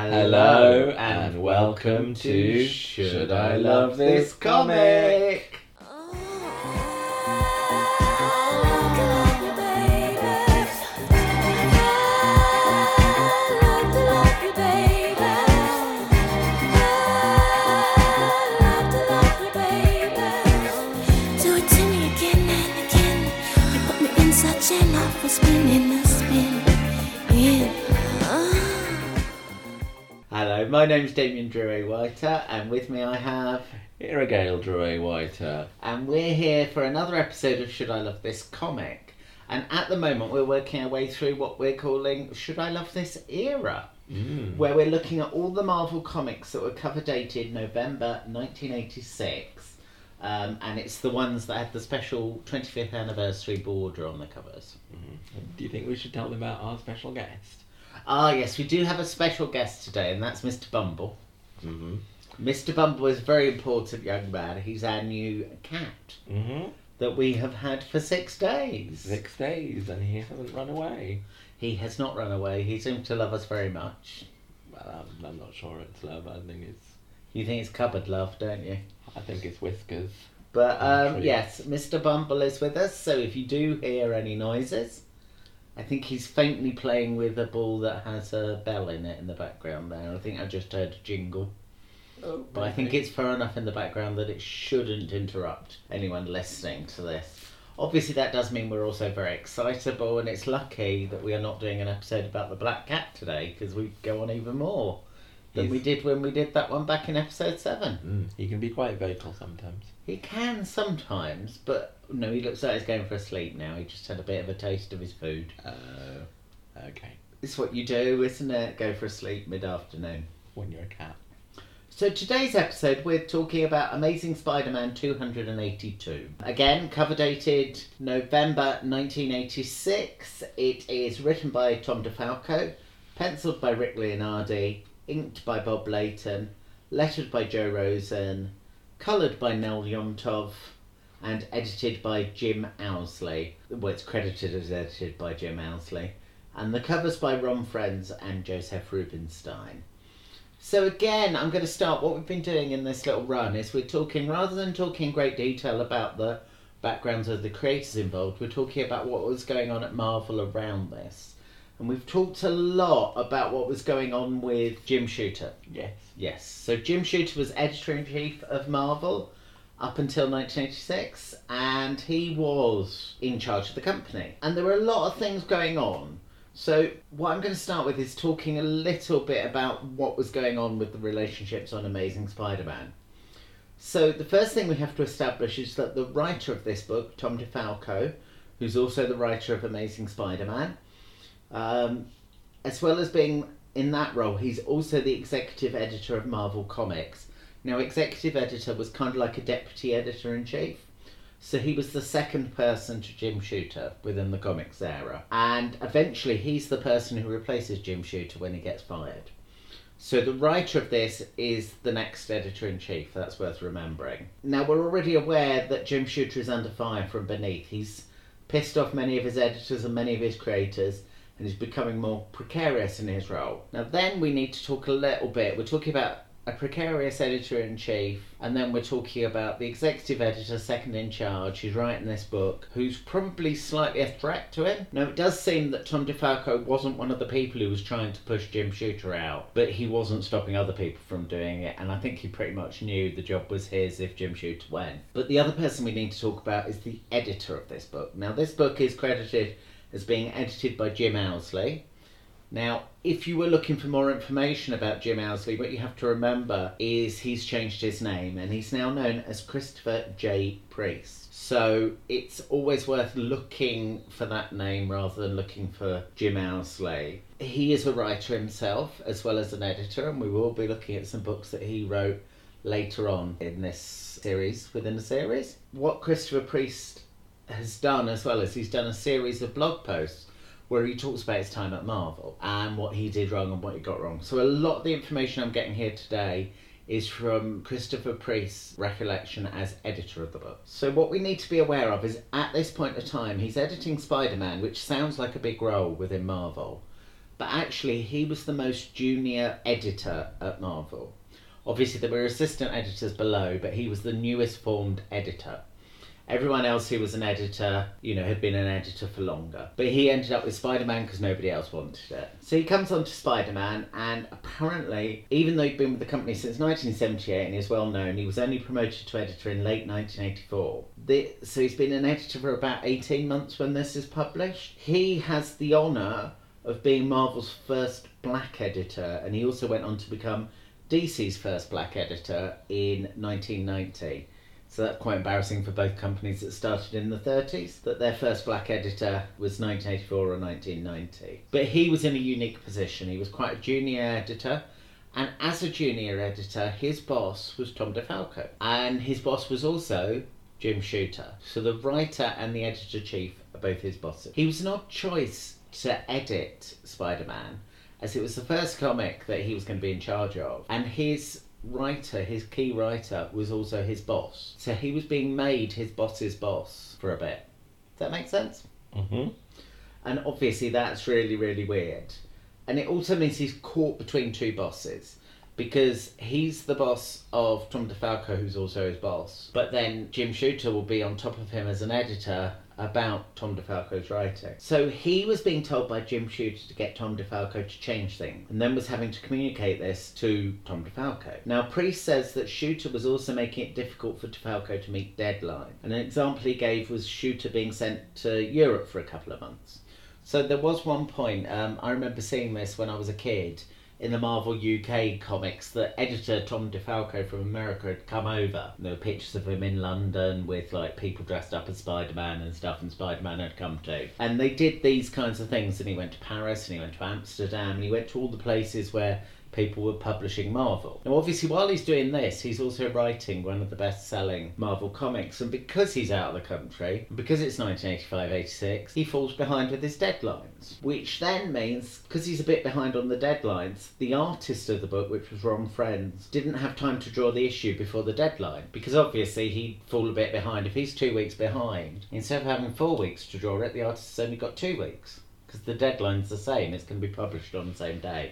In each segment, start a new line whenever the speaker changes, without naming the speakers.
Hello and welcome to Should I Love This Comic? Hello, my name's Damien Drew-Whiter, and with me I have
Irrigale Drew-Whiter.
And we're here for another episode of Should I Love This Comic? And at the moment we're working our way through what we're calling Should I Love This Era? Where we're looking at all the Marvel comics that were cover dated November 1986. And it's the ones that had the special 25th anniversary border on the covers.
Do you think we should tell them about our special guest?
Ah, yes, we do have a special guest today, and that's Mr. Bumble. Mr. Bumble is a very important young man. He's our new cat that we have had for 6 days.
6 days, and he hasn't run away.
He has not run away. He seems to love us very much.
Well, I'm not sure it's love. I think it's...
You think it's cupboard love, don't you?
I think it's whiskers.
But, yes, Mr. Bumble is with us, so if you do hear any noises... I think he's faintly playing with a ball that has a bell in it in the background there. I think I just heard a jingle.
Oh,
but I think it's far enough in the background that it shouldn't interrupt anyone listening to this. Obviously that does mean we're also very excitable, and it's lucky that we are not doing an episode about the Black Cat today, because we go on even more than we did when we did that one back in episode 7.
He can be quite vocal sometimes.
He can sometimes, but no, he looks like he's going for a sleep now. He just had a bit of a taste of his food.
Oh, okay.
It's what you do, isn't it? Go for a sleep mid-afternoon.
When you're a cat.
So today's episode, we're talking about Amazing Spider-Man 282. Again, cover dated November 1986. It is written by Tom DeFalco, penciled by Rick Leonardi, inked by Bob Layton, lettered by Joe Rosen, coloured by Nel Yontov, and edited by Jim Owsley. Well, it's credited as edited by Jim Owsley. And the covers by Ron Frenz and Joseph Rubinstein. So again, I'm going to start. What we've been doing in this little run is we're talking, rather than talking in great detail about the backgrounds of the creators involved, we're talking about what was going on at Marvel around this. And we've talked a lot about what was going on with Jim Shooter. Yes. So Jim Shooter was editor-in-chief of Marvel up until 1986, and he was in charge of the company. And there were a lot of things going on. So what I'm going to start with is talking a little bit about what was going on with the relationships on Amazing Spider-Man. So the first thing we have to establish is that the writer of this book, Tom DeFalco, who's also the writer of Amazing Spider-Man, as well as being in that role, he's also the executive editor of Marvel Comics. Now, executive editor was kind of like a deputy editor-in-chief. So he was the second person to Jim Shooter within the comics era. And eventually he's the person who replaces Jim Shooter when he gets fired. So the writer of this is the next editor-in-chief. That's worth remembering. Now, we're already aware that Jim Shooter is under fire from beneath. He's pissed off many of his editors and many of his creators, and he's becoming more precarious in his role. Now then we need to talk a little bit. We're talking about a precarious editor-in-chief, and then we're talking about the executive editor, second in charge, who's writing this book, who's probably slightly a threat to him. Now, it does seem that Tom DeFalco wasn't one of the people who was trying to push Jim Shooter out, but he wasn't stopping other people from doing it, and I think he pretty much knew the job was his if Jim Shooter went. But the other person we need to talk about is the editor of this book. Now, this book is credited as being edited by Jim Owsley. Now, if you were looking for more information about Jim Owsley, what you have to remember is he's changed his name, and he's now known as Christopher J. Priest. So it's always worth looking for that name rather than looking for Jim Owsley. He is a writer himself, as well as an editor, and we will be looking at some books that he wrote later on in this series, within the series. What Christopher Priest has done as well is he's done a series of blog posts where he talks about his time at Marvel and what he did wrong and what he got wrong. So a lot of the information I'm getting here today is from Christopher Priest's recollection as editor of the book. So what we need to be aware of is at this point of time, he's editing Spider-Man, which sounds like a big role within Marvel. but actually he was the most junior editor at Marvel. Obviously there were assistant editors below, but he was the newest formed editor. Everyone else who was an editor, had been an editor for longer. But he ended up with Spider-Man because nobody else wanted it. So he comes on to Spider-Man, and apparently, even though he'd been with the company since 1978 and is well known, he was only promoted to editor in late 1984. So he's been an editor for about 18 months when this is published. He has the honour of being Marvel's first black editor, and he also went on to become DC's first black editor in 1990. So that's quite embarrassing for both companies that started in the 30s, that their first black editor was 1984 or 1990. But he was in a unique position. He was quite a junior editor, and as a junior editor, his boss was Tom DeFalco, and his boss was also Jim Shooter. So the writer and the editor-chief are both his bosses. He was an odd choice to edit Spider-Man, as it was the first comic that he was going to be in charge of, and his key writer, was also his boss. So he was being made his boss's boss for a bit. Does that make sense?
Mm-hmm.
And obviously that's really, really weird. And it also means he's caught between two bosses, because he's the boss of Tom DeFalco, who's also his boss. But then Jim Shooter will be on top of him as an editor about Tom DeFalco's writing. So he was being told by Jim Shooter to get Tom DeFalco to change things, and then was having to communicate this to Tom DeFalco. Now, Priest says that Shooter was also making it difficult for DeFalco to meet deadline. And an example he gave was Shooter being sent to Europe for a couple of months. So there was one point, I remember seeing this when I was a kid, in the Marvel UK comics, that editor Tom DeFalco from America had come over. There were pictures of him in London with people dressed up as Spider-Man and stuff, and Spider-Man had come too. And they did these kinds of things, and he went to Paris and he went to Amsterdam and he went to all the places where people were publishing Marvel. Now obviously while he's doing this, he's also writing one of the best-selling Marvel comics, and because he's out of the country, and because it's 1985-86, he falls behind with his deadlines. Which then means, because he's a bit behind on the deadlines, the artist of the book, which was Ron Frenz, didn't have time to draw the issue before the deadline, because obviously he'd fall a bit behind. If he's 2 weeks behind, instead of having 4 weeks to draw it, the artist has only got 2 weeks, because the deadline's the same. It's going to be published on the same day.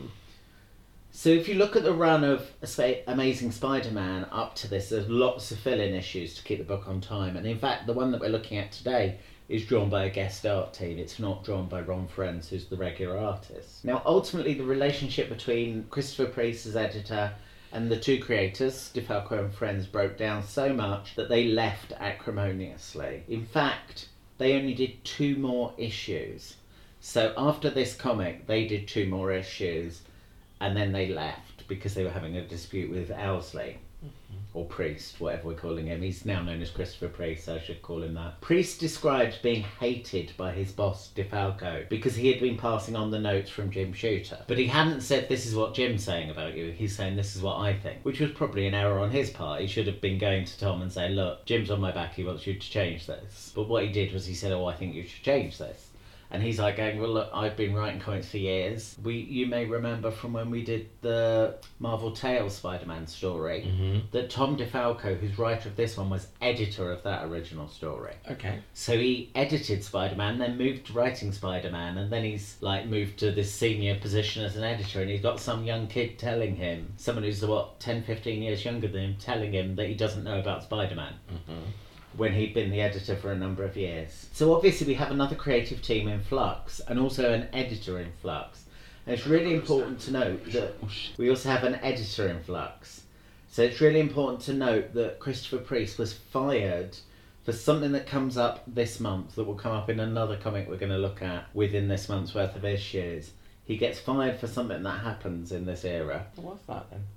So if you look at the run of Amazing Spider-Man up to this, there's lots of fill-in issues to keep the book on time. And in fact, the one that we're looking at today is drawn by a guest art team. It's not drawn by Ron Frenz, who's the regular artist. Now, ultimately, the relationship between Christopher Priest as editor and the two creators, DeFalco and Frenz, broke down so much that they left acrimoniously. In fact, they only did 2 more issues. So after this comic, they did 2 more issues, and then they left because they were having a dispute with Owsley, or Priest, whatever we're calling him. He's now known as Christopher Priest, so I should call him that. Priest described being hated by his boss DeFalco because he had been passing on the notes from Jim Shooter. But he hadn't said, this is what Jim's saying about you, he's saying, this is what I think, which was probably an error on his part. He should have been going to Tom and saying, look, Jim's on my back, he wants you to change this. But what he did was he said, oh, I think you should change this. And he's like going, well, look, I've been writing comics for years. You may remember from when we did the Marvel Tales Spider-Man story, that Tom DeFalco, who's writer of this one, was editor of that original story.
Okay.
So he edited Spider-Man, then moved to writing Spider-Man, and then he's moved to this senior position as an editor, and he's got some young kid telling him, someone who's 10, 15 years younger than him, telling him that he doesn't know about Spider-Man. When he'd been the editor for a number of years. So obviously we have another creative team in flux, and also an editor in flux. And it's really important to note that we also have an editor in flux. So it's really important to note that Christopher Priest was fired for something that comes up this month, that will come up in another comic we're going to look at within this month's worth of issues. He gets fired for something that happens in this era.
What's that then?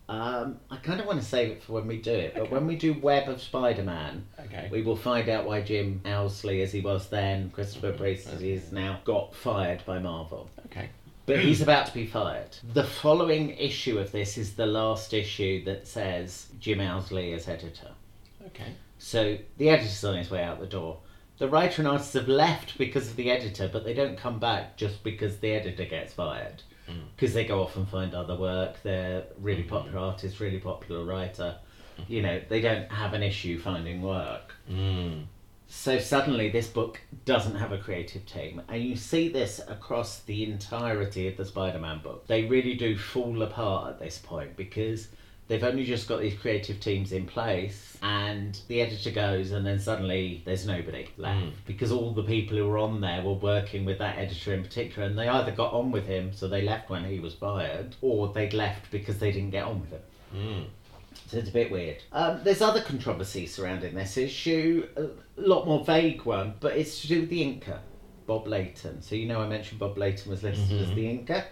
I kind of want to save it for when we do it, but when we do Web of Spider-Man, we will find out why Jim Owsley, as he was then, Christopher Priest, as he is now, got fired by Marvel.
Okay.
But he's about to be fired. The following issue of this is the last issue that says Jim Owsley as editor.
Okay.
So the editor's on his way out the door. The writer and artist have left because of the editor, but they don't come back just because the editor gets fired. Because they go off and find other work. They're really popular artists, really popular writer. They don't have an issue finding work. So suddenly this book doesn't have a creative team, and you see this across the entirety of the Spider-Man book. They really do fall apart at this point because they've only just got these creative teams in place, and the editor goes, and then suddenly there's nobody left because all the people who were on there were working with that editor in particular, and they either got on with him, so they left when he was fired, or they'd left because they didn't get on with him. So it's a bit weird. There's other controversy surrounding this issue, a lot more vague one, but it's to do with the inker, Bob Layton. So you know I mentioned Bob Layton was listed as the inker.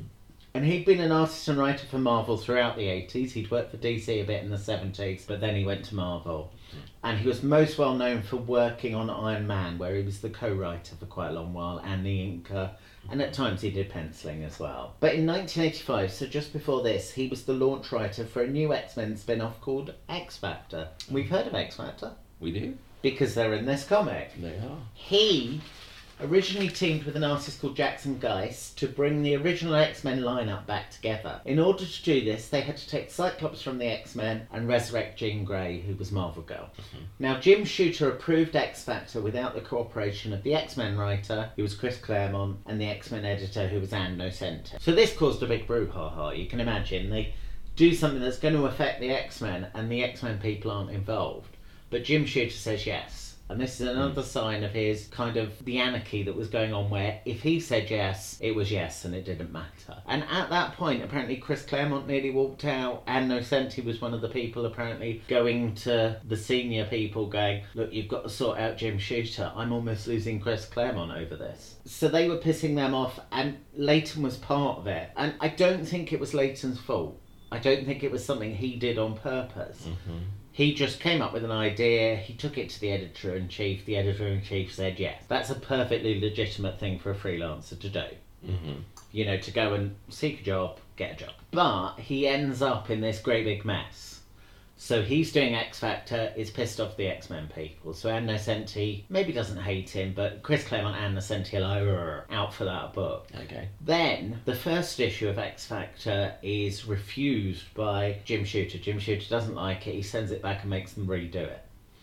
And he'd been an artist and writer for Marvel throughout the 80s. He'd worked for DC a bit in the 70s, but then he went to Marvel. And he was most well known for working on Iron Man, where he was the co-writer for quite a long while, and the inker. And at times he did penciling as well. But in 1985, so just before this, he was the launch writer for a new X-Men spin-off called X-Factor. We've heard of X-Factor.
We do?
Because they're in this comic.
They are.
He originally teamed with an artist called Jackson Guice to bring the original X-Men lineup back together. In order to do this, they had to take Cyclops from the X-Men and resurrect Jean Grey, who was Marvel Girl. Now, Jim Shooter approved X-Factor without the cooperation of the X-Men writer, who was Chris Claremont, and the X-Men editor, who was Ann Nocenti. So this caused a big brouhaha, you can imagine. They do something that's going to affect the X-Men, and the X-Men people aren't involved. But Jim Shooter says yes. And this is another sign of his kind of the anarchy that was going on, where if he said yes, it was yes and it didn't matter. And at that point, apparently Chris Claremont nearly walked out. Ann Nocenti was one of the people apparently going to the senior people going, look, you've got to sort out Jim Shooter. I'm almost losing Chris Claremont over this. So they were pissing them off, and Layton was part of it. And I don't think it was Layton's fault. I don't think it was something he did on purpose. He just came up with an idea, he took it to the editor-in-chief, the editor-in-chief said yes. That's a perfectly legitimate thing for a freelancer to do. You know, to go and seek a job, get a job. But he ends up in this great big mess. So he's doing X-Factor, is pissed off the X-Men people. So Ann Nocenti maybe doesn't hate him, but Chris Claremont and Ann Nocenti are like, out for that book.
Okay.
Then, the first issue of X-Factor is refused by Jim Shooter. Jim Shooter doesn't like it, he sends it back and makes them redo it.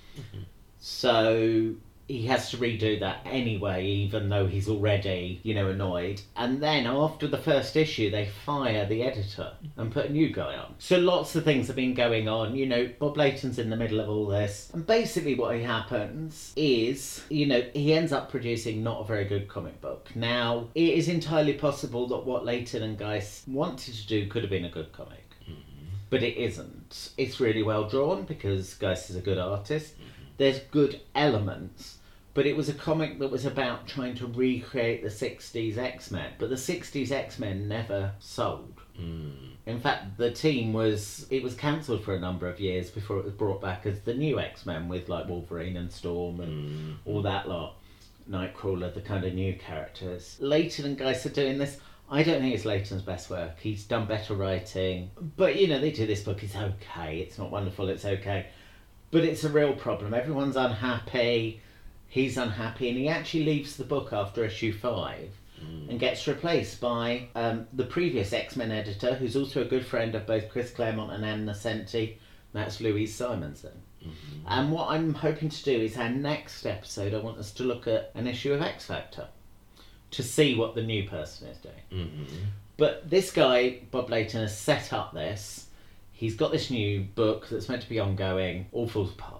So he has to redo that anyway, even though he's already, you know, annoyed. And then after the first issue, they fire the editor and put a new guy on. So lots of things have been going on. You know, Bob Layton's in the middle of all this. And basically what happens is, you know, he ends up producing not a very good comic book. Now, it is entirely possible that what Layton and Guice wanted to do could have been a good comic. But it isn't. It's really well drawn because Guice is a good artist. There's good elements, but it was a comic that was about trying to recreate the 60s X-Men, but the 60s X-Men never sold. In fact, the team was cancelled for a number of years before it was brought back as the new X-Men with like Wolverine and Storm and all that lot. Nightcrawler, the kind of new characters. Layton and Guice are doing this. I don't think it's Layton's best work. He's done better writing. But, you know, they do this book, it's okay. It's not wonderful, it's okay. But it's a real problem. Everyone's unhappy. He's unhappy, and he actually leaves the book after issue 5 and gets replaced by the previous X-Men editor, who's also a good friend of both Chris Claremont and Ann Nocenti. That's Louise Simonson. And what I'm hoping to do is our next episode, I want us to look at an issue of X-Factor to see what the new person is doing. But this guy, Bob Layton, has set up this. He's got this new book that's meant to be ongoing, all falls apart.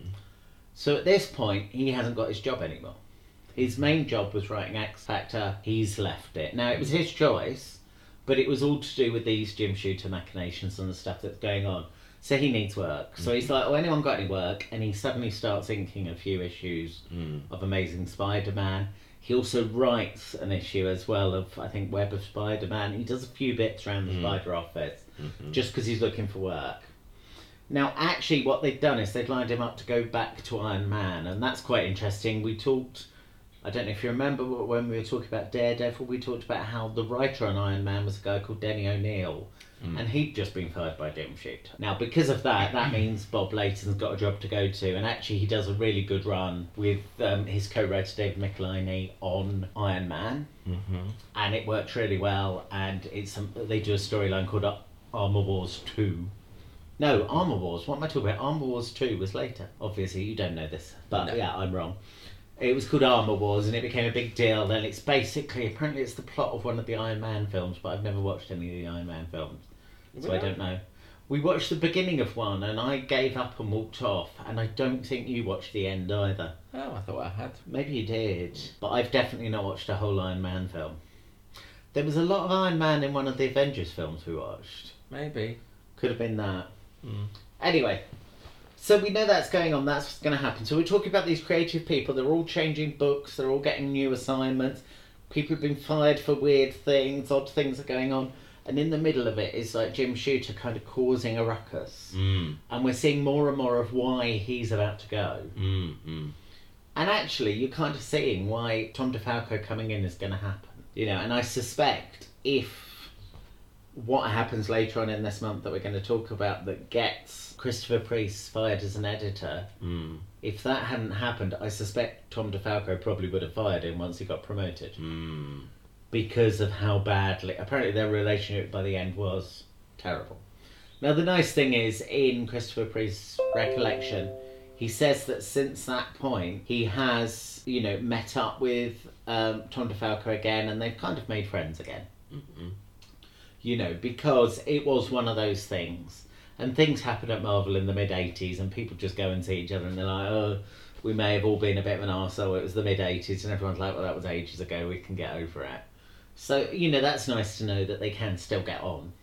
So at this point, he hasn't got his job anymore. His main job was writing X-Factor, he's left it. Now, it was his choice, but it was all to do with these Jim Shooter machinations and the stuff that's going on. So he needs work. So he's like, oh, anyone got any work? And he suddenly starts inking a few issues of Amazing Spider-Man. He also writes an issue as well of, I think, Web of Spider-Man. He does a few bits around the Spider Office, just because he's looking for work. Now, actually, what they've done is they've lined him up to go back to Iron Man, and that's quite interesting. We talked, I don't know if you remember, when we were talking about Daredevil, we talked about how the writer on Iron Man was a guy called Denny O'Neil, and he'd just been fired by Jim Shooter. Now, because of that, that means Bob Layton's got a job to go to, and actually he does a really good run with his co-writer David Michelinie on Iron Man, and it worked really well, and they do a storyline called Armor Wars 2, No, Armour Wars. What am I talking about? Armour Wars 2 was later. Obviously, you don't know this, but
No.
yeah, I'm wrong. It was called Armour Wars, and it became a big deal. Then it's basically, apparently, it's the plot of one of the Iron Man films, but I've never watched any of the Iron Man films, so I don't know. We watched the beginning of one, and I gave up and walked off, and I don't think you watched the end either.
Oh, I thought I had.
Maybe you did, but I've definitely not watched a whole Iron Man film. There was a lot of Iron Man in one of the Avengers films we watched.
Maybe.
Could have been that.
Mm.
Anyway, so we know that's going on, that's what's going to happen. So we're talking about these creative people, they're all changing books, they're all getting new assignments, people have been fired for weird things, odd things are going on, and in the middle of it is like Jim Shooter kind of causing a ruckus.
Mm.
And we're seeing more and more of why he's about to go.
Mm.
And actually, you're kind of seeing why Tom DeFalco coming in is going to happen. You know, and I suspect if what happens later on in this month that we're going to talk about that gets Christopher Priest fired as an editor, if that hadn't happened, I suspect Tom DeFalco probably would have fired him once he got promoted. Because of how badly, apparently their relationship by the end was terrible. Now the nice thing is, in Christopher Priest's recollection, he says that since that point, he has, you know, met up with Tom DeFalco again, and they've kind of made friends again.
Mm-hmm.
You know, because it was one of those things. And things happen at Marvel in the mid-80s, and people just go and see each other, and they're like, oh, we may have all been a bit of an arsehole, it was the mid-80s, and everyone's like, well, that was ages ago, we can get over it. So, you know, that's nice to know that they can still get on.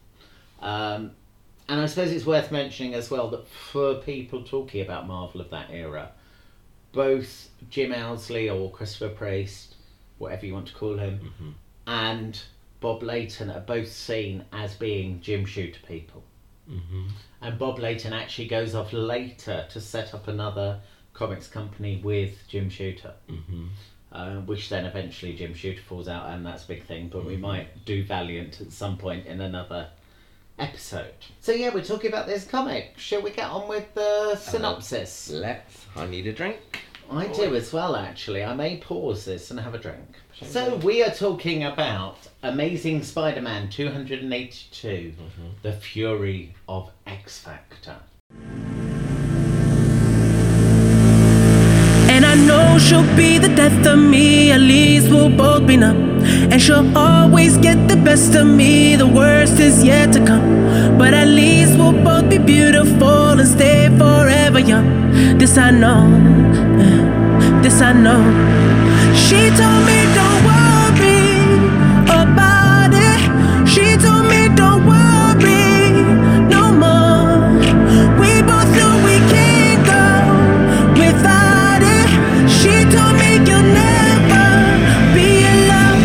And I suppose it's worth mentioning as well that for people talking about Marvel of that era, both Jim Owsley or Christopher Priest, whatever you want to call him, and Bob Layton are both seen as being Jim Shooter people. And Bob Layton actually goes off later to set up another comics company with Jim Shooter, which then eventually Jim Shooter falls out, and that's a big thing, but we might do Valiant at some point in another episode. So yeah, we're talking about this comic. Shall we get on with the synopsis?
Let's. I need a drink.
I do as well, actually. I may pause this and have a drink. So we are talking about Amazing Spider-Man 282, The Fury of X-Factor.
And I know she'll be the death of me, at least we'll both be numb. And she'll always get the best of me, the worst is yet to come. But at least we'll both be beautiful and stay forever young. This I know, this I know. She told me don't worry about it. She told me don't worry no more. We both know we can't go without it. She told me you'll never be alone.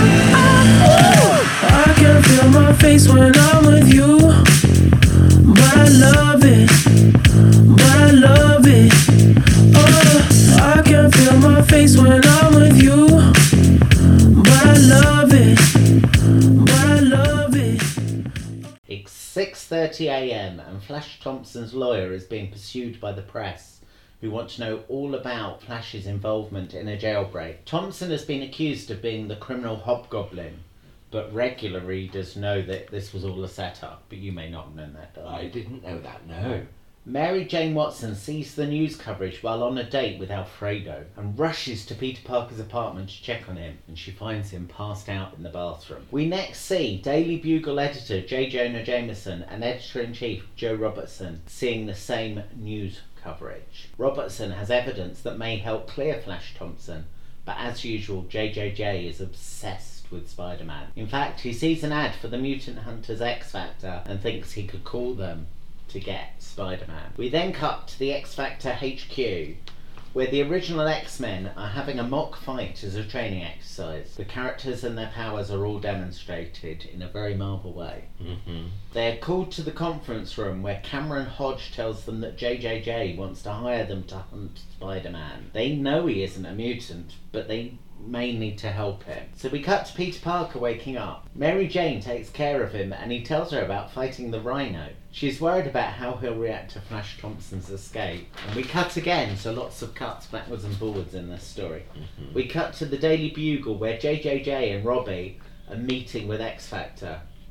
I can feel my face when I'm with you, but I love it, but I love it. Oh, I can feel my face when I'm with you, but I love it, but I love it.
It's 6:30 a.m. and Flash Thompson's lawyer is being pursued by the press, who want to know all about Flash's involvement in a jailbreak. Thompson has been accused of being the criminal hobgoblin, but regular readers know that this was all a setup, but you may not have known that,
I didn't know that, no.
Mary Jane Watson sees the news coverage while on a date with Alfredo and rushes to Peter Parker's apartment to check on him, and she finds him passed out in the bathroom. We next see Daily Bugle editor J. Jonah Jameson and editor-in-chief Joe Robertson seeing the same news coverage. Robertson has evidence that may help clear Flash Thompson, but as usual JJJ is obsessed with Spider-Man. In fact, he sees an ad for the Mutant Hunters X-Factor and thinks he could call them to get Spider-Man. We then cut to the X-Factor HQ, where the original X-Men are having a mock fight as a training exercise. The characters and their powers are all demonstrated in a very Marvel way. They're called to the conference room where Cameron Hodge tells them that JJJ wants to hire them to hunt Spider-Man. They know he isn't a mutant, but they may need to help him. So we cut to Peter Parker waking up. Mary Jane takes care of him and he tells her about fighting the Rhino. She's worried about how he'll react to Flash Thompson's escape. And we cut again, so lots of cuts backwards and forwards in this story. We cut to the Daily Bugle where JJJ and Robbie are meeting with X-Factor.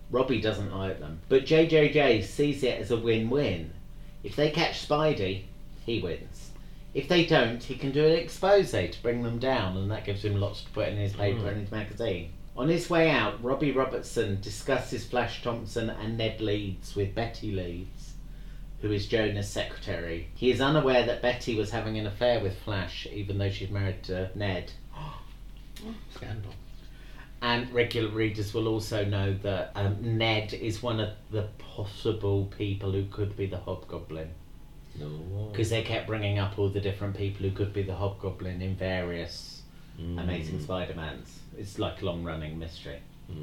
Robbie doesn't like them. But JJJ sees it as a win-win. If they catch Spidey, he wins. If they don't, he can do an expose to bring them down, and that gives him lots to put in his paper and his magazine. On his way out, Robbie Robertson discusses Flash Thompson and Ned Leeds with Betty Leeds, who is Jonah's secretary. He is unaware that Betty was having an affair with Flash, even though she's married to Ned.
Scandal.
And regular readers will also know that Ned is one of the possible people who could be the Hobgoblin.
No.
Because they kept bringing up all the different people who could be the Hobgoblin in various Amazing Spider-Mans. It's like a long-running mystery.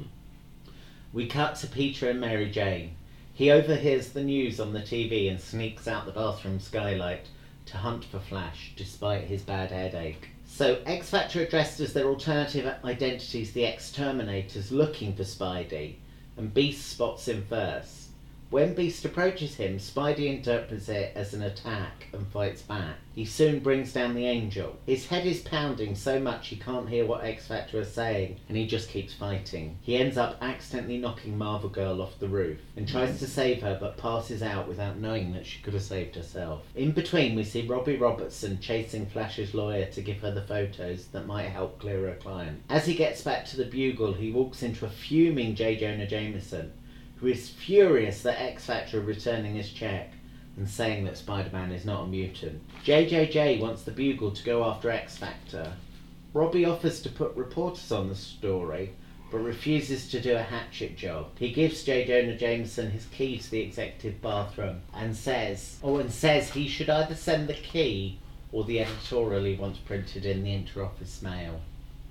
We cut to Peter and Mary Jane. He overhears the news on the TV and sneaks out the bathroom skylight to hunt for Flash, despite his bad headache. So X-Factor are dressed as their alternative identities, the Exterminators, looking for Spidey, and Beast spots him first. When Beast approaches him, Spidey interprets it as an attack and fights back. He soon brings down the Angel. His head is pounding so much he can't hear what X-Factor is saying, and he just keeps fighting. He ends up accidentally knocking Marvel Girl off the roof, and tries to save her but passes out without knowing that she could have saved herself. In between, we see Robbie Robertson chasing Flash's lawyer to give her the photos that might help clear her client. As he gets back to the Bugle, he walks into a fuming J. Jonah Jameson, who is furious that X-Factor are returning his check and saying that Spider-Man is not a mutant. JJJ wants the Bugle to go after X-Factor. Robbie offers to put reporters on the story, but refuses to do a hatchet job. He gives J. Jonah Jameson his key to the executive bathroom and says he should either send the key or the editorial he wants printed in the inter-office mail.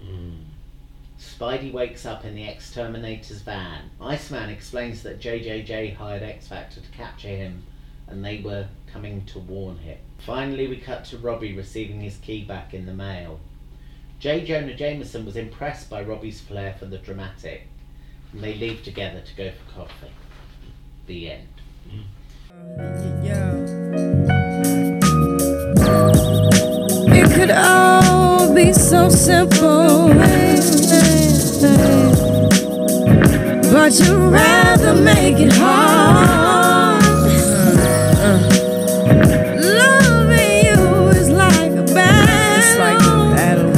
Spidey wakes up in the Exterminator's van. Iceman explains that JJJ hired X-Factor to capture him, and they were coming to warn him. Finally, we cut to Robbie receiving his key back in the mail. J. Jonah Jameson was impressed by Robbie's flair for the dramatic, and they leave together to go for coffee. The end.
It could all be so simple, but you'd rather make it hard. Loving you is like a battle,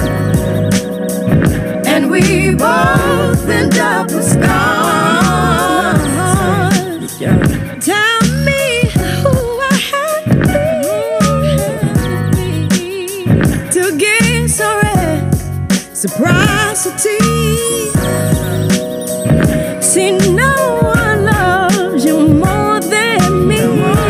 and we both end up with scars. Tell me who I have to get so reciprocity. See, no one loves you more than me,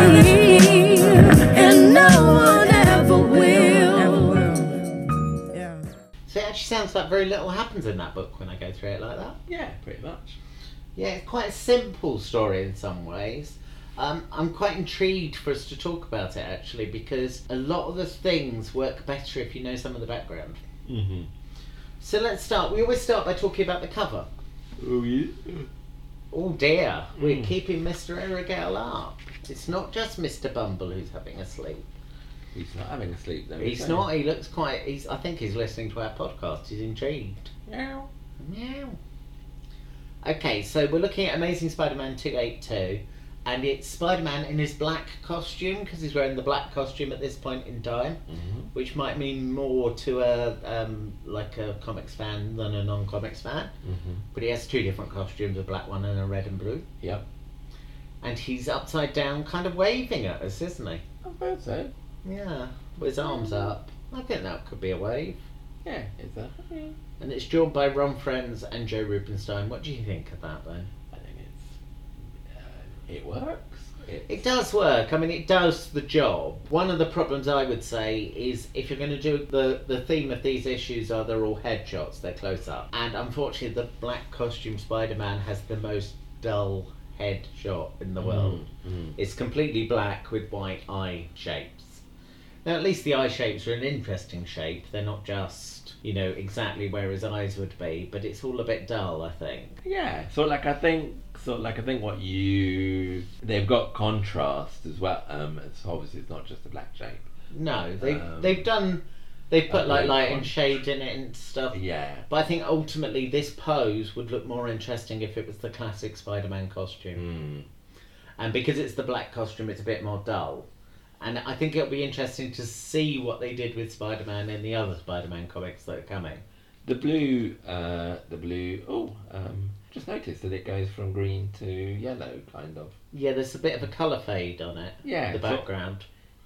and no one ever will. Yeah.
So it actually sounds like very little happens in that book when I go through it like that.
Yeah, pretty much.
Yeah, it's quite a simple story in some ways. I'm quite intrigued for us to talk about it actually, because a lot of the things work better if you know some of the background. So let's start. We always start by talking about the cover.
Oh yeah.
Oh dear, we're keeping Mr. Aragale up. It's not just Mr. Bumble who's having a sleep.
He's not having a sleep though.
He's not. He looks quite. I think he's listening to our podcast. He's intrigued.
Meow.
Meow. Okay, so we're looking at Amazing Spider-Man 282, and it's Spider-Man in his black costume, because he's wearing the black costume at this point in time, which might mean more to a like a comics fan than a non-comics fan. But he has two different costumes, a black one and a red and blue.
Yep.
And he's upside down, kind of waving at us, isn't he?
I thought so.
Yeah, with his arms up. I think that could be a wave.
Yeah, is that? Yeah.
And it's drawn by Ron Frenz and Joe Rubenstein. What do you think of that, though?
I think it works.
It does work. I mean, it does the job. One of the problems I would say is if you're going to do the theme of these issues are they're all headshots, they're close up. And unfortunately, the black costume Spider-Man has the most dull head shot in the world. It's completely black with white eye shapes. Now, at least the eye shapes are an interesting shape. They're not just, exactly where his eyes would be, but it's all a bit dull, I think.
Yeah. I think they've got contrast as well. It's obviously it's not just a black shape.
No, they've done They've put like
blue
light and
one.
shade in it and stuff.
Yeah.
But I think ultimately this pose would look more interesting if it was the classic Spider-Man costume. And because it's the black costume, it's a bit more dull. And I think it'll be interesting to see what they did with Spider-Man in the other Spider-Man comics that are coming.
The blue. Oh, just noticed that it goes from green to yellow, kind of.
Yeah, there's a bit of a colour fade on it.
Yeah,
The
so-
background.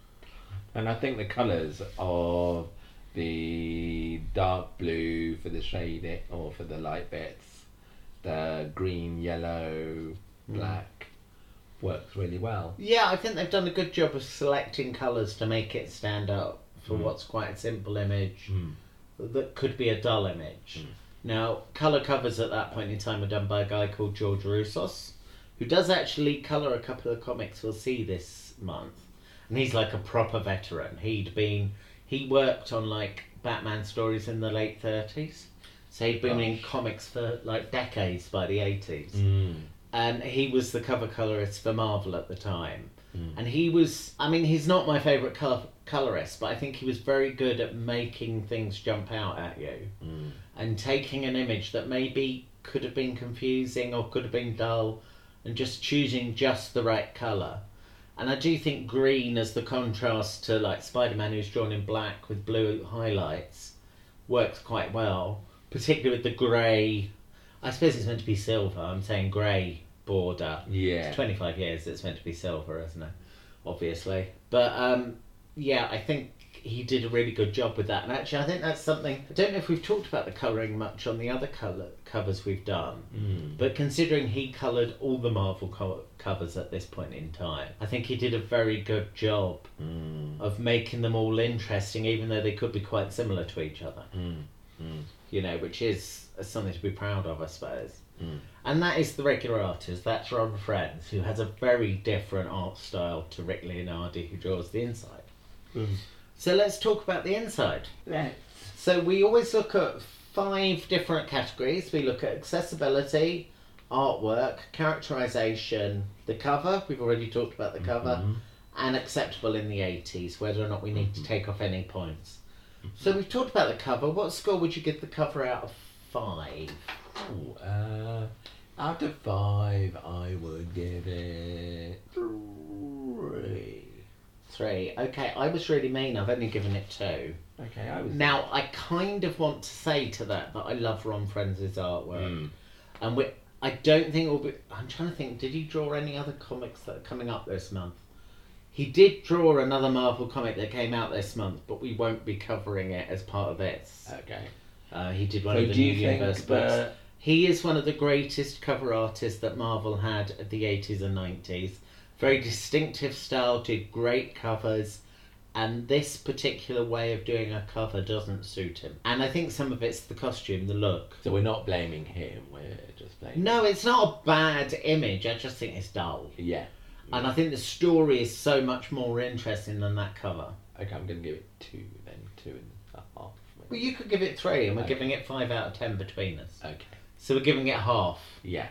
And I think the colours of the dark blue for the shade or for the light bits, the green, yellow, black works really well.
Yeah, I think they've done a good job of selecting colours to make it stand out for what's quite a simple image that could be a dull image. Now, colour covers at that point in time were done by a guy called George Roussos, who does actually colour a couple of comics we'll see this month. And he's like a proper veteran. He worked on like Batman stories in the late 30s. So he'd been in comics for like decades by the 80s. And he was the cover colorist for Marvel at the time. And he was, I mean, he's not my favourite colorist, but I think he was very good at making things jump out at you. And taking an image that maybe could have been confusing or could have been dull and just choosing just the right colour. And I do think green as the contrast to like Spider-Man, who's drawn in black with blue highlights, works quite well, particularly with the grey. I suppose it's meant to be silver. I'm saying grey border.
Yeah.
It's 25 years. It's meant to be silver, isn't it? Obviously, but yeah, I think he did a really good job with that. And actually, I think that's something. I don't know if we've talked about the colouring much on the other covers we've done, but considering he coloured all the Marvel covers at this point in time, I think he did a very good job of making them all interesting, even though they could be quite similar to each other. You know, which is something to be proud of, I suppose. And that is the regular artist. That's Ron Friends, who has a very different art style to Rick Leonardi, who draws the inside. So let's talk about the inside.
Let's.
So we always look at 5 different categories. We look at accessibility, artwork, characterization, the cover. We've already talked about the cover. And acceptable in the 80s, whether or not we need to take off any points. So we've talked about the cover. What score would you give the cover out of 5?
Ooh, out of 5, I would give it 3.
3. Okay, I was really mean. I've only given it 2.
Okay, I was.
Now, I kind of want to say to that I love Ron Friends' artwork. And I don't think it will be... I'm trying to think, did he draw any other comics that are coming up this month? He did draw another Marvel comic that came out this month, but we won't be covering it as part of this.
Okay.
He did one
So
of the
do
New
you think
Universe books. He is one of the greatest cover artists that Marvel had at the 80s and 90s. Very distinctive style, did great covers, and this particular way of doing a cover doesn't suit him. And I think some of it's the costume, the look.
So we're not blaming him, we're just blaming...
No, it's not a bad image, I just think it's dull.
Yeah.
And I think the story is so much more interesting than that cover.
Okay, I'm going to give it 2 then, 2.5.
Well, you could give it 3, and we're
Okay.
giving it 5 out of 10 between us.
Okay.
So we're giving it half.
Yeah.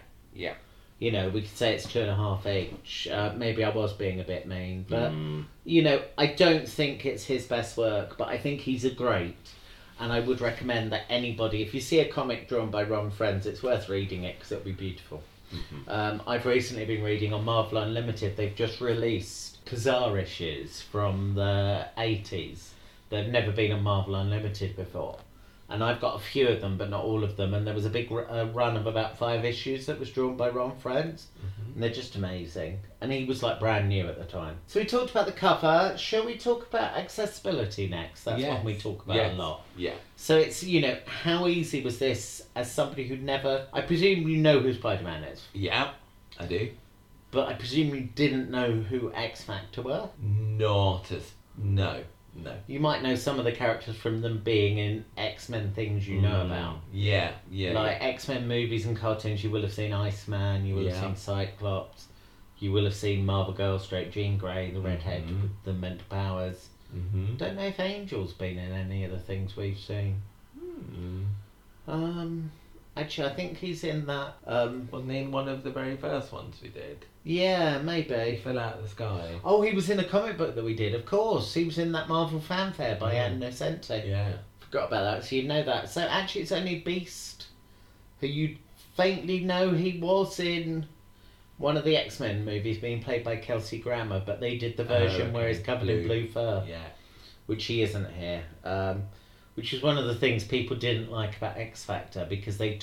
You know, we could say it's 2.5 each. Maybe I was being a bit mean, but you know, I don't think it's his best work, but I think he's a great. And I would recommend that anybody, if you see a comic drawn by Ron Friends, it's worth reading it because it'll be beautiful. I've recently been reading on Marvel Unlimited. They've just released Kazar issues from the 80s. They've never been on Marvel Unlimited before. And I've got a few of them, but not all of them. And there was a big run of about 5 issues that was drawn by Ron Friends. And they're just amazing. And he was like brand new at the time. So we talked about the cover. Shall we talk about accessibility next? That's one we talk about a lot.
Yeah.
So it's, you know, how easy was this as somebody who'd never... I presume you know who Spider-Man is.
Yeah, I do.
But I presume you didn't know who X Factor were.
Not as... No.
You might know some of the characters from them being in X-Men things you know about.
Yeah.
Like X-Men movies and cartoons, you will have seen Iceman, you will have seen Cyclops, you will have seen Marvel Girl, straight Jean Grey, the redhead with the mental powers. Don't know if Angel's been in any of the things we've seen. Actually, I think he's in that.
Wasn't he in one of the very first ones we did?
Yeah,
He
maybe.
fell out of the sky.
Oh, he was in a comic book that we did, of course. He was in that Marvel Fanfare by Ann Nocenti.
Yeah.
Forgot about that, so you know that. So actually it's only Beast who you faintly know he was in one of the X-Men movies being played by Kelsey Grammer, but they did the version where he's covered in blue fur,
Yeah.
which he isn't here. Which is one of the things people didn't like about X Factor, because they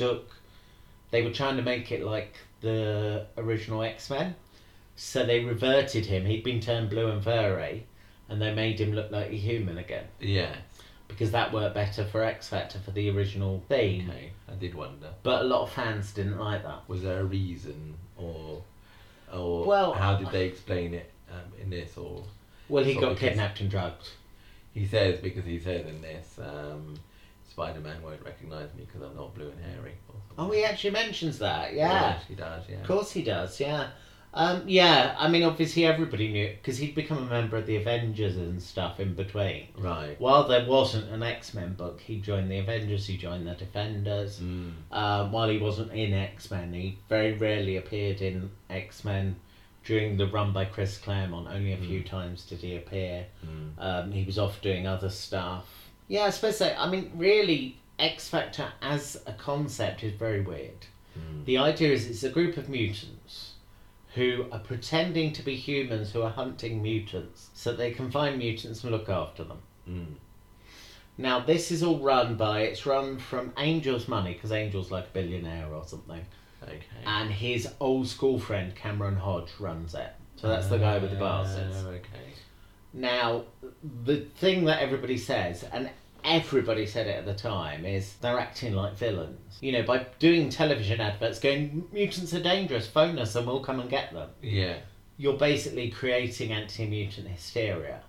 were trying to make it like the original X-Men, so they reverted him. He'd been turned blue and furry, and they made him look like a human again,
Yeah.
because that worked better for X Factor for the original theme.
Okay. I did wonder.
But a lot of fans didn't like that.
Was there a reason, or
Well,
how did they explain it in this? Or
Well, he
So
got
because-
kidnapped and drugged.
he says in this, Spider-Man won't recognise me because I'm not blue and hairy. Or something.
Oh, he actually mentions that, yeah.
he does. Yeah.
Of course he does, yeah. Yeah, I mean, obviously everybody knew, because he'd become a member of the Avengers and stuff in between.
Right.
While there wasn't an X-Men book, he joined the Avengers, he joined the Defenders. While he wasn't in X-Men, he very rarely appeared in X-Men during the run by Chris Claremont. Only a few times did he appear. He was off doing other stuff. Yeah, I suppose so. I mean, really, X Factor as a concept is very weird. The idea is it's a group of mutants who are pretending to be humans who are hunting mutants so they can find mutants and look after them. Now, this is all it's run from Angel's money, because Angel's like a billionaire or something.
Okay.
And his old school friend, Cameron Hodge, runs it. So that's the guy with the glasses.
Okay.
Now, the thing that everybody says, and everybody said it at the time, is they're acting like villains. You know, by doing television adverts going, mutants are dangerous, phone us and we'll come and get them.
Yeah.
You're basically creating anti-mutant hysteria.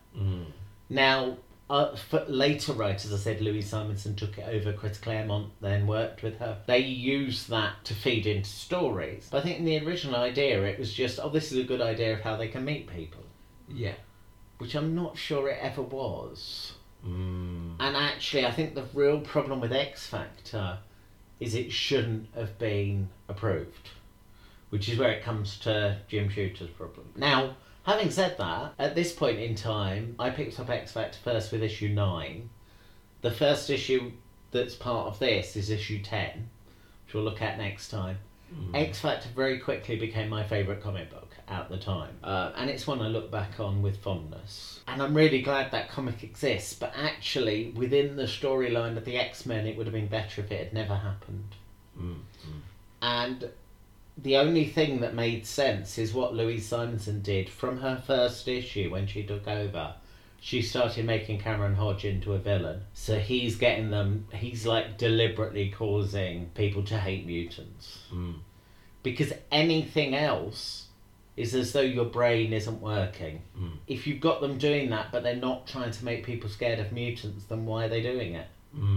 Now, for later writers, I said Louise Simonson took it over, Chris Claremont then worked with her. They used that to feed into stories. But I think in the original idea, it was just, this is a good idea of how they can meet people.
Yeah.
Which I'm not sure it ever was. And actually, I think the real problem with X Factor is it shouldn't have been approved, which is where it comes to Jim Shooter's problem. Now, having said that, at this point in time, I picked up X Factor first with issue 9. The first issue that's part of this is issue 10, which we'll look at next time. X Factor very quickly became my favourite comic book at the time, and it's one I look back on with fondness. And I'm really glad that comic exists, but actually within the storyline of the X-Men it would have been better if it had never happened. And the only thing that made sense is what Louise Simonson did from her first issue when she took over. She started making Cameron Hodge into a villain. So he's like deliberately causing people to hate mutants. Because anything else is as though your brain isn't working. If you've got them doing that, but they're not trying to make people scared of mutants, then why are they doing it?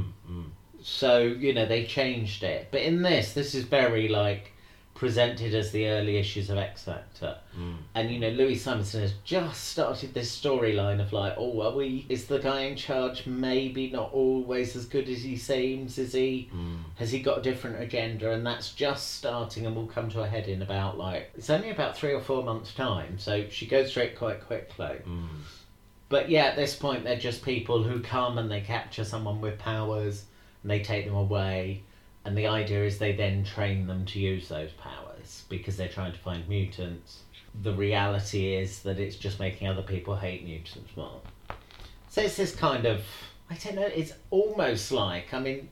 So, you know, they changed it. But in this is very, like, presented as the early issues of X Factor. And, you know, Louis Simonson has just started this storyline of like, is the guy in charge maybe not always as good as he seems? Has he got a different agenda? And that's just starting and will come to a head in about, like, it's only about 3 or 4 months' time, so she goes through it quite quickly. But yeah, at this point they're just people who come and they capture someone with powers and they take them away. And the idea is they then train them to use those powers because they're trying to find mutants. The reality is that it's just making other people hate mutants more. So it's this kind of, I don't know, it's almost like, I mean,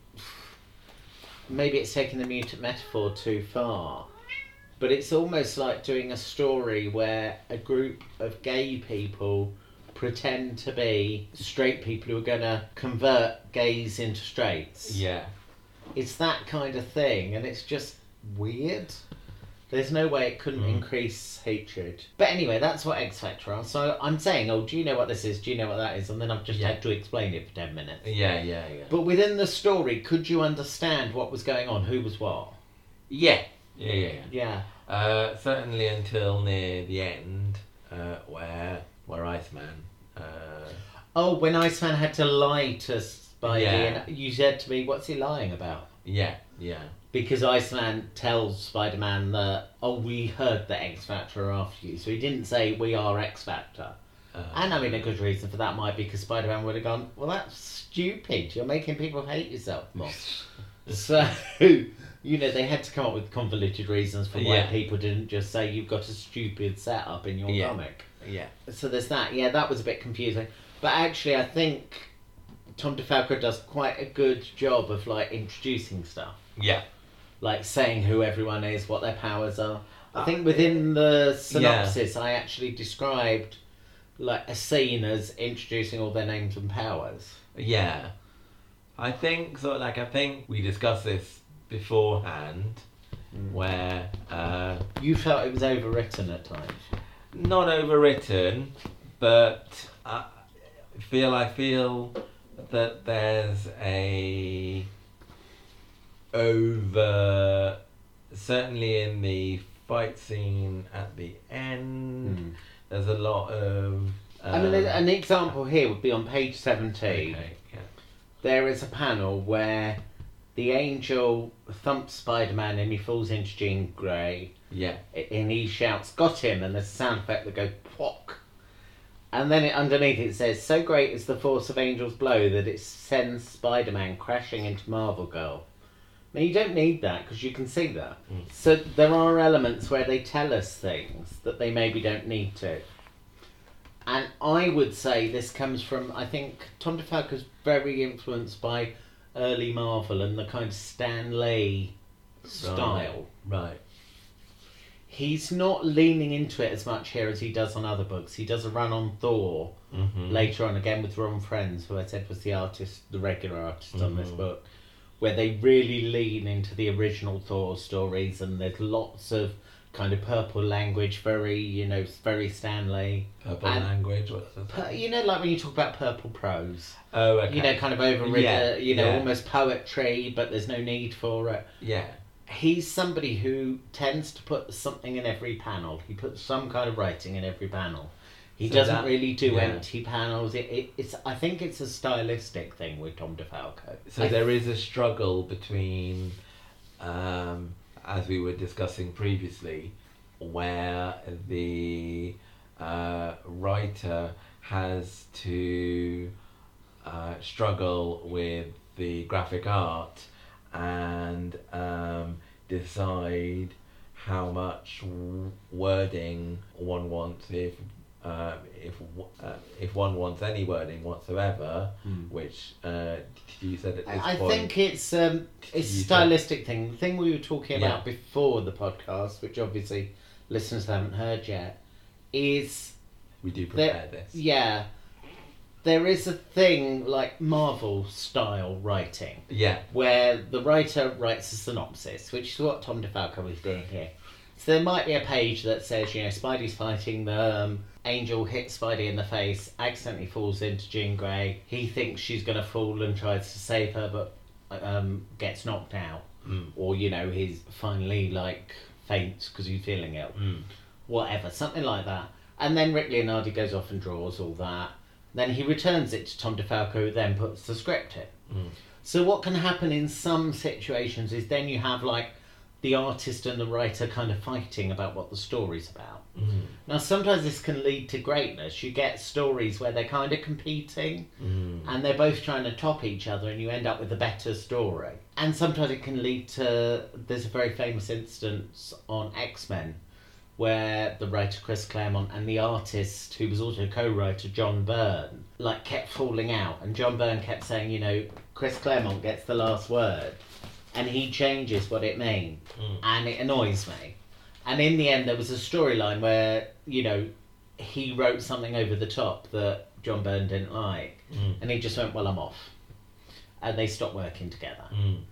maybe it's taking the mutant metaphor too far, but it's almost like doing a story where a group of gay people pretend to be straight people who are going to convert gays into straights.
Yeah.
It's that kind of thing, and it's just weird. There's no way it couldn't increase hatred. But anyway, that's what X Factor are. So I'm saying, do you know what this is? Do you know what that is? And then I've just had to explain it for 10 minutes.
Yeah.
But within the story, could you understand what was going on? Who was what?
Yeah. Certainly until near the end, where Iceman.
When Iceman had to lie to Spidey,
Yeah.
and you said to me, "What's he lying about?"
Yeah.
because Iceman tells Spider-Man that, oh, we heard that X-Factor are after you. So he didn't say, we are X-Factor. And I mean, a good reason for that might be because Spider-Man would have gone, well, that's stupid. You're making people hate yourself more. So, you know, they had to come up with convoluted reasons for why people didn't just say, you've got a stupid setup in your comic.
Yeah.
So there's that. Yeah, that was a bit confusing. But actually, I think Tom DeFalco does quite a good job of, like, introducing stuff.
Yeah.
Like, saying who everyone is, what their powers are. I think within the synopsis, I actually described, like, a scene as introducing all their names and powers.
Yeah. I think we discussed this beforehand, where
You felt it was overwritten at times.
not overwritten, but I feel that there's a over, certainly in the fight scene at the end, there's a lot of
I mean, an example here would be on page 17.
okay, yeah.
There is a panel where the Angel thumps Spider-Man and he falls into Jean Grey.
Yeah.
And he shouts, got him, and there's a sound effect that goes, pwock. And then underneath it says, so great is the force of Angel's blow that it sends Spider-Man crashing into Marvel Girl. Now, you don't need that, because you can see that. So there are elements where they tell us things that they maybe don't need to. And I would say this comes from, I think, Tom DeFalco's very influenced by early Marvel and the kind of Stan Lee style.
Right.
He's not leaning into it as much here as he does on other books. He does a run on Thor later on, again with Ron Friends, who I said was the artist, the regular artist on this book, where they really lean into the original Thor stories, and there's lots of kind of purple language, very, you know, very Stan Lee.
Purple language, what's that?
You know, like when you talk about purple prose.
Oh, okay.
You know, kind of overridden, almost poetry, but there's no need for it.
Yeah.
He's somebody who tends to put something in every panel. He puts some kind of writing in every panel. He doesn't really do empty panels. It's I think it's a stylistic thing with Tom DeFalco.
So there is a struggle between, as we were discussing previously, where the writer has to struggle with the graphic art and decide how much wording one wants, if one wants any wording whatsoever, which you said at this
I
point.
think it's a stylistic thing. The thing we were talking about before the podcast, which obviously listeners haven't heard yet, is
we do prepare this.
Yeah. There is a thing like Marvel style writing.
Yeah.
Where the writer writes a synopsis, which is what Tom DeFalco is doing here. So there might be a page that says, you know, Spidey's fighting the Angel hits Spidey in the face, accidentally falls into Jean Grey. He thinks she's going to fall and tries to save her, but gets knocked out. Or, you know, he's finally, like, faints because he's feeling ill. Whatever, something like that. And then Rick Leonardi goes off and draws all that. Then he returns it to Tom DeFalco, who then puts the script in. So what can happen in some situations is then you have, like, the artist and the writer kind of fighting about what the story's about. Now, sometimes this can lead to greatness. You get stories where they're kind of competing and they're both trying to top each other, and you end up with a better story. And sometimes it can lead to... There's a very famous instance on X-Men where the writer Chris Claremont and the artist, who was also co-writer John Byrne, like, kept falling out. And John Byrne kept saying, you know, Chris Claremont gets the last word and he changes what it means. And it annoys me. And in the end, there was a storyline where, you know, he wrote something over the top that John Byrne didn't like. And he just went, well, I'm off. And they stopped working together.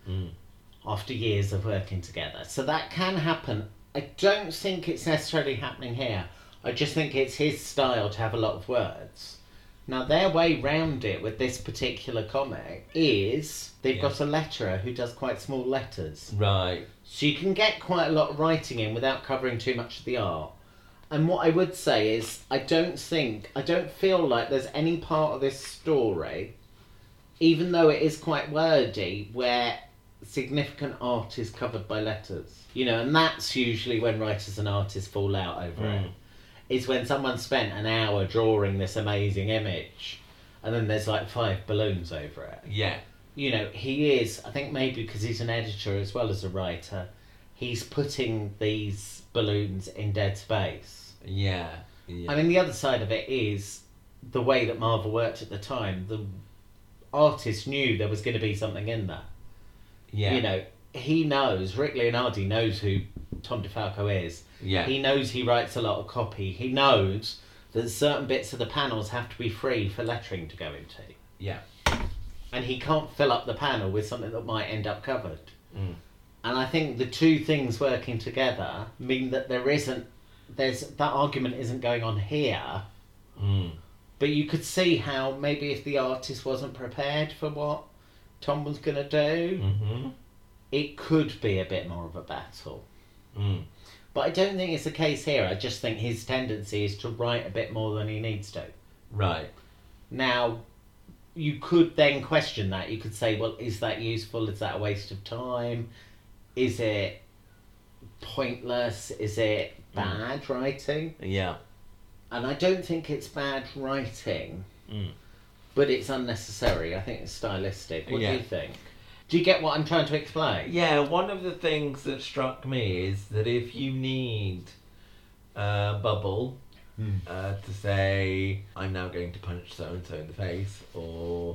After years of working together. So that can happen. I don't think it's necessarily happening here. I just think it's his style to have a lot of words. Now, their way round it with this particular comic is they've got a letterer who does quite small letters.
Right.
So you can get quite a lot of writing in without covering too much of the art. And what I would say is, I don't feel like there's any part of this story, even though it is quite wordy, where significant art is covered by letters. You know, and that's usually when writers and artists fall out over it. Is when someone spent an hour drawing this amazing image and then there's like 5 balloons over it.
Yeah.
You know, he is, I think maybe because he's an editor as well as a writer, he's putting these balloons in dead space.
Yeah. Yeah.
I mean, the other side of it is the way that Marvel worked at the time. The artist knew there was going to be something in there.
Yeah.
You know, he knows, Rick Leonardi knows who Tom DeFalco is.
Yeah.
He knows he writes a lot of copy. He knows that certain bits of the panels have to be free for lettering to go into.
Yeah.
And he can't fill up the panel with something that might end up covered.
Mm.
And I think the two things working together mean that that argument isn't going on here.
Mm.
But you could see how maybe if the artist wasn't prepared for what Tom was going to do,
Mm-hmm.
it could be a bit more of a battle.
Mm.
But I don't think it's the case here. I just think his tendency is to write a bit more than he needs to.
Right.
Now, you could then question that. You could say, well, is that useful? Is that a waste of time? Is it pointless? Is it bad writing?
Yeah.
And I don't think it's bad writing,
Mm.
but it's unnecessary. I think it's stylistic. What do
Yeah.
you think? Do you get what I'm trying to explain?
Yeah, one of the things that struck me is that if you need a bubble to say, I'm now going to punch so-and-so in the face, or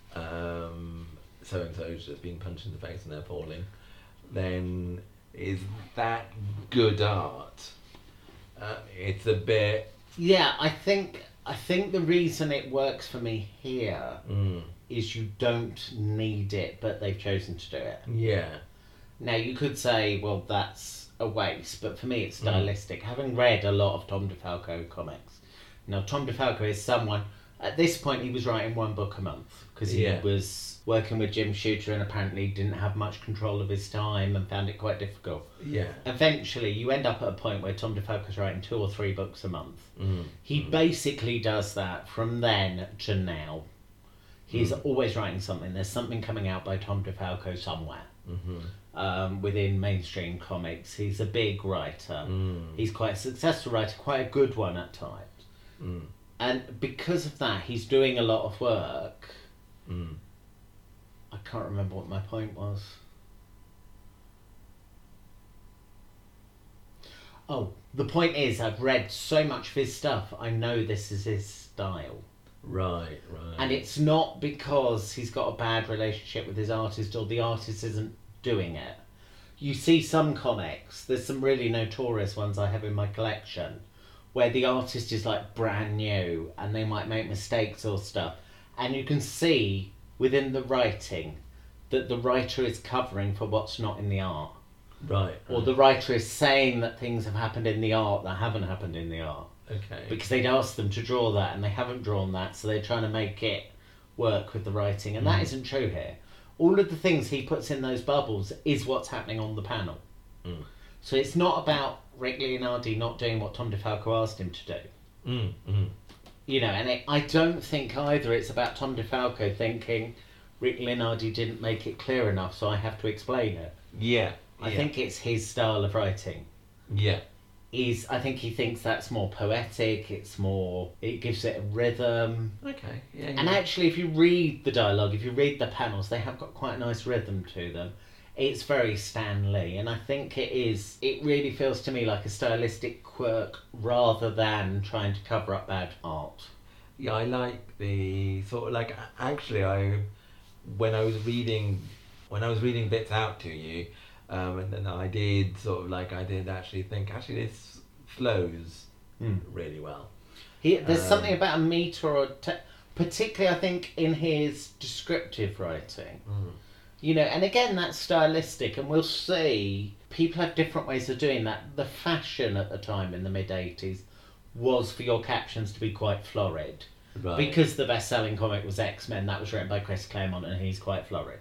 so-and-so's just being punched in the face and they're falling, then is that good art? It's a bit...
Yeah, I think the reason it works for me here is you don't need it, but they've chosen to do it.
Yeah.
Now, you could say, well, that's a waste, but for me it's stylistic. Having read a lot of Tom DeFalco comics, now Tom DeFalco is someone, at this point he was writing 1 book a month, because he was working with Jim Shooter and apparently didn't have much control of his time and found it quite difficult.
Yeah.
Eventually, you end up at a point where Tom DeFalco's writing 2 or 3 books a month. He basically does that from then to now. He's always writing something. There's something coming out by Tom DeFalco somewhere. Within mainstream comics. He's a big writer. He's quite a successful writer, quite a good one at times. And because of that, he's doing a lot of work. I can't remember what my point was. Oh, the point is I've read so much of his stuff, I know this is his style.
Right.
And it's not because he's got a bad relationship with his artist or the artist isn't doing it. You see some comics, there's some really notorious ones I have in my collection, where the artist is like brand new and they might make mistakes or stuff. And you can see within the writing that the writer is covering for what's not in the art.
Right.
Or the writer is saying that things have happened in the art that haven't happened in the art.
Okay.
Because they'd asked them to draw that and they haven't drawn that, so they're trying to make it work with the writing. And that isn't true here. All of the things he puts in those bubbles is what's happening on the panel. So it's not about Rick Leonardi not doing what Tom DeFalco asked him to do. You know, and I don't think either it's about Tom DeFalco thinking Rick Leonardi didn't make it clear enough, so I have to explain it.
Yeah.
I think it's his style of writing.
Yeah.
I think he thinks that's more poetic, it gives it a rhythm.
Okay. Yeah.
And actually, if you read the dialogue, if you read the panels, they have got quite a nice rhythm to them. It's very Stan Lee, and I think it really feels to me like a stylistic quirk rather than trying to cover up bad art.
Yeah, I like the sort of like, actually when I was reading bits out to you, and then I did actually think this flows really well.
There's something about a meter or particularly I think in his descriptive writing. You know, and again that's stylistic, and we'll see people have different ways of doing that. The fashion at the time in the mid-80s was for your captions to be quite florid.
Right.
Because the best-selling comic was X-Men, that was written by Chris Claremont, and he's quite florid.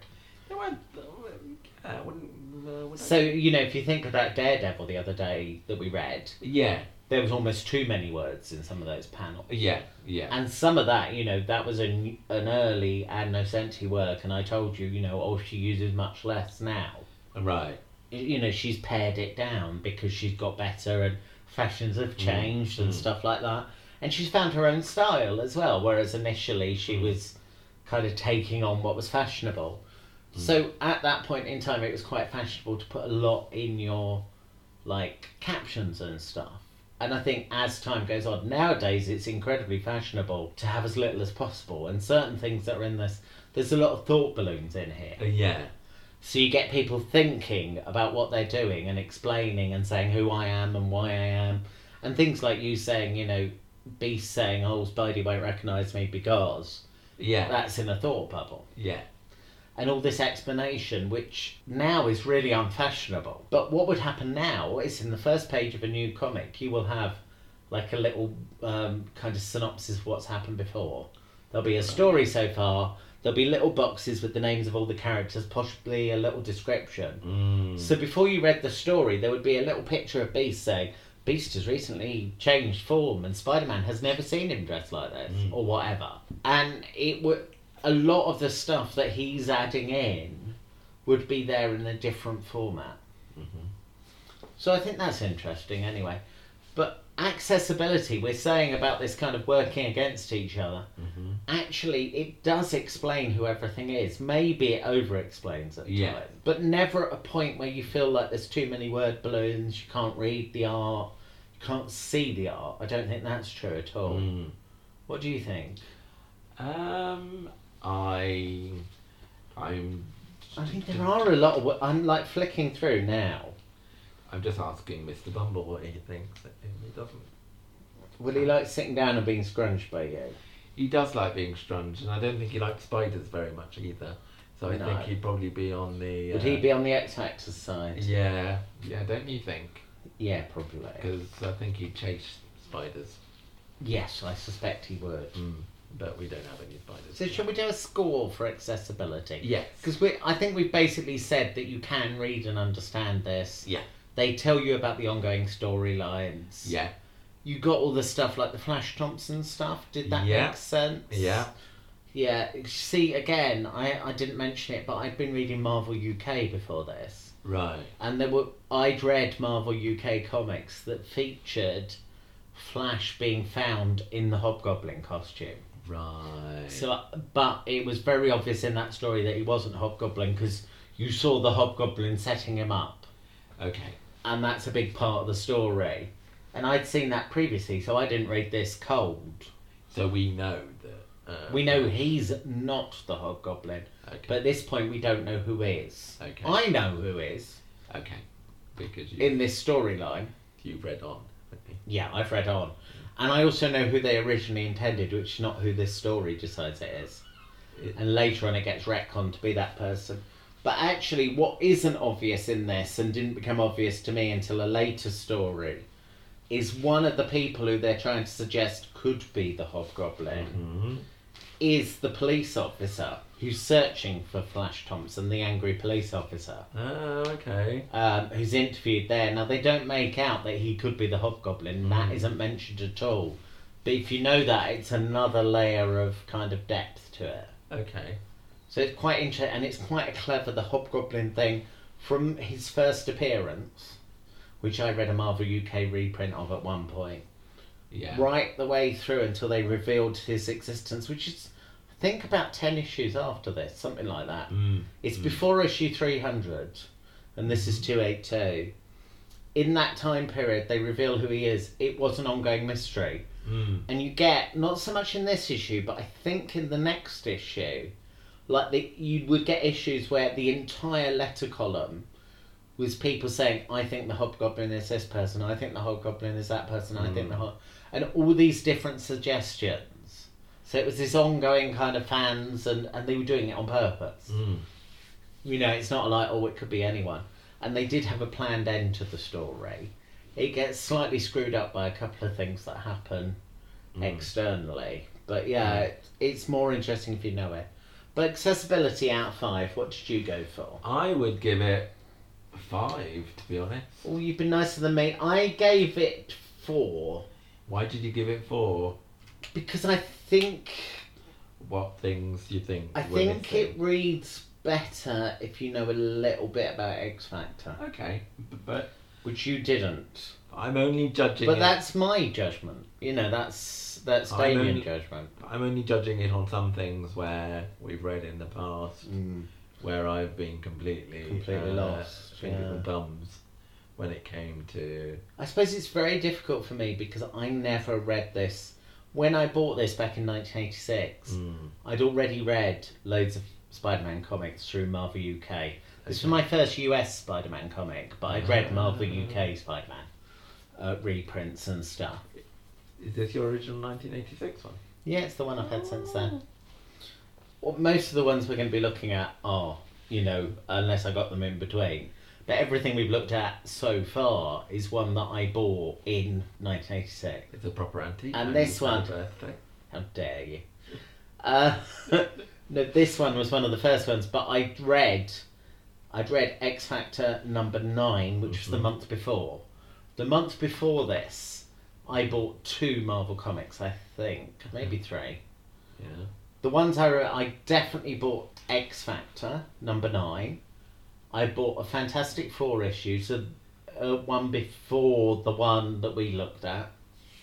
So, you know, if you think about Daredevil the other day that we read,
Yeah.
there was almost too many words in some of those panels.
Yeah.
And some of that, that was an early Ann Nocenti work, and I told you, she uses much less now.
Right.
She's pared it down because she's got better and fashions have changed and stuff like that. And she's found her own style as well, whereas initially she was kind of taking on what was fashionable. So at that point in time, it was quite fashionable to put a lot in your, captions and stuff. And I think as time goes on, nowadays it's incredibly fashionable to have as little as possible. And certain things that are in this, there's a lot of thought balloons in here.
Yeah.
So you get people thinking about what they're doing and explaining and saying who I am and why I am. And things like you saying, Beast saying, oh, Spidey won't recognise me because...
Yeah.
That's in a thought bubble.
Yeah.
And all this explanation, which now is really unfashionable. But what would happen now is in the first page of a new comic, you will have a little kind of synopsis of what's happened before. There'll be a story so far. There'll be little boxes with the names of all the characters, possibly a little description. So before you read the story, there would be a little picture of Beast saying, Beast has recently changed form and Spider-Man has never seen him dressed like this, or whatever. And it would... A lot of the stuff that he's adding in would be there in a different format. So I think that's interesting anyway. But accessibility, we're saying about this kind of working against each other. Actually, it does explain who everything is. Maybe it over-explains at times. But never at a point where you feel like there's too many word balloons, you can't read the art, you can't see the art. I don't think that's true at all. What do you think? I think there are a lot of... I'm flicking through now.
I'm just asking Mr. Bumble what he thinks. He doesn't...
Will he like sitting down and being scrunched by you?
He does like being scrunched, and I don't think he likes spiders very much either. So I think he'd probably be on the...
Would he be on the X-Factor side?
Yeah, don't you think?
Yeah, probably.
Because I think he'd chase spiders.
Yes, I suspect he would.
But we don't have any spiders.
So shall we do a score for accessibility?
Yes.
Because I think we've basically said that you can read and understand this.
Yeah.
They tell you about the ongoing storylines.
Yeah.
You got all the stuff like the Flash Thompson stuff. Did that make sense?
Yeah.
Yeah. See, again, I didn't mention it, but I'd been reading Marvel UK before this.
Right.
And I'd read Marvel UK comics that featured Flash being found in the Hobgoblin costume.
Right.
So, but it was very obvious in that story that he wasn't Hobgoblin because you saw the Hobgoblin setting him up.
Okay.
And that's a big part of the story. And I'd seen that previously, so I didn't read this cold.
So we know that...
we know he's not the Hobgoblin.
Okay.
But at this point, we don't know who is.
Okay.
I know who is.
Okay. Because
in this storyline.
You've read on. Okay.
Yeah, I've read on. And I also know who they originally intended, which is not who this story decides it is. And later on it gets retconned to be that person. But actually, what isn't obvious in this, and didn't become obvious to me until a later story, is one of the people who they're trying to suggest could be the Hobgoblin is the police officer who's searching for Flash Thompson, the angry police officer.
Oh, okay.
Who's interviewed there. Now, they don't make out that he could be the Hobgoblin. That isn't mentioned at all. But if you know that, it's another layer of kind of depth to it.
Okay.
So it's quite interesting, and it's quite clever, the Hobgoblin thing, from his first appearance, which I read a Marvel UK reprint of at one point.
Yeah.
Right the way through until they revealed his existence, which is, I think, about 10 issues after this, something like that. It's before issue 300, and this is 282. In that time period, they reveal who he is. It was an ongoing mystery. And you get, not so much in this issue, but I think in the next issue, you would get issues where the entire letter column was people saying, I think the Hobgoblin is this person, I think the Hobgoblin is that person, I think and all these different suggestions. So it was this ongoing kind of fans, and they were doing it on purpose. It's not like, it could be anyone. And they did have a planned end to the story. It gets slightly screwed up by a couple of things that happen externally. But it's more interesting if you know it. But accessibility out of 5, what did you go for?
I would give it 5, to be honest.
Oh, you've been nicer than me. I gave it 4
Why did you give it 4?
because I think
What things you think?
I
were
think
missing?
it reads better if you know a little bit about X Factor,
Okay, but
which you didn't.
I'm only judging
But
it.
that's my judgment. You know, that's
I'm
Damien
only-
judgment.
I'm only judging it on some things where we've read in the past where I've been completely
lost,
twinkle
yeah.
thumbs when it came to.
I suppose it's very difficult for me because I never read this. When I bought this back in 1986, I'd already read loads of Spider-Man comics through Marvel UK. This was my first US Spider-Man comic, but I'd read Marvel UK Spider-Man reprints and stuff.
Is this your original 1986 one?
Yeah, it's the one I've had since then. Well, most of the ones we're going to be looking at are, you know, unless I got them in between. But everything we've looked at so far is one that I bought in 1986.
It's a proper antique.
And
no,
this
it's my
one-
birthday.
How dare you? No, this one was one of the first ones, but I'd read X Factor number 9, which was the month before. The month before this, I bought 2 Marvel comics, I think, maybe 3.
Yeah.
The ones I definitely bought X Factor number 9. I bought a Fantastic Four issue, so one before the one that we looked at,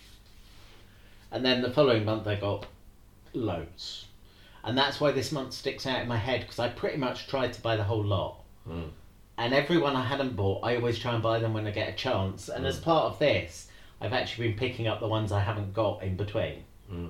and then the following month I got loads, and that's why this month sticks out in my head because I pretty much tried to buy the whole lot. And every one I hadn't bought, I always try and buy them when I get a chance. And as part of this, I've actually been picking up the ones I haven't got in between.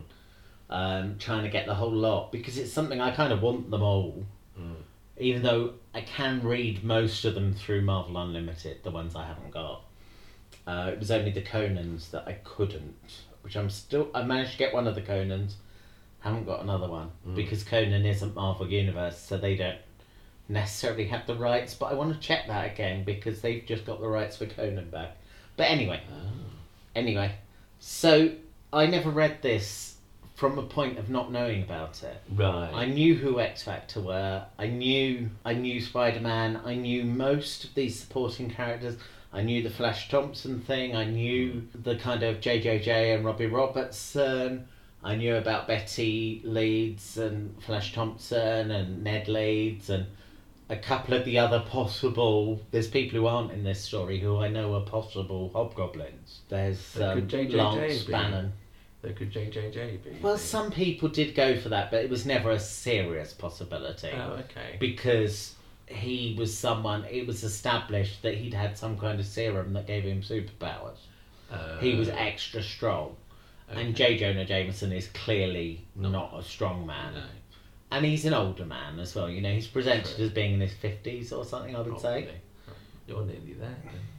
Trying to get the whole lot because it's something I kind of want them all. Even though I can read most of them through Marvel Unlimited, the ones I haven't got. It was only the Conans that I couldn't, which I managed to get one of the Conans, haven't got another one, because Conan isn't Marvel Universe, so they don't necessarily have the rights, but I want to check that again, because they've just got the rights for Conan back. But anyway, so I never read this from a point of not knowing about it.
Right.
I knew who X Factor were. I knew Spider-Man. I knew most of these supporting characters. I knew the Flash Thompson thing. I knew the kind of JJJ and Robbie Robertson. I knew about Betty Leeds and Flash Thompson and Ned Leeds and a couple of the other possible. There's people who aren't in this story who I know are possible hobgoblins. There's
So could JJJ
Lance
be?
Bannon.
So could JJJ be?
Well, some people did go for that, but it was never a serious possibility.
Oh, okay.
Because he was someone, it was established that he'd had some kind of serum that gave him superpowers. He was extra strong. And J. Jonah Jameson is clearly not a strong man.
No.
And he's an older man as well. You know, he's presented
True.
as being in his 50s or something, I would say.
You're nearly there.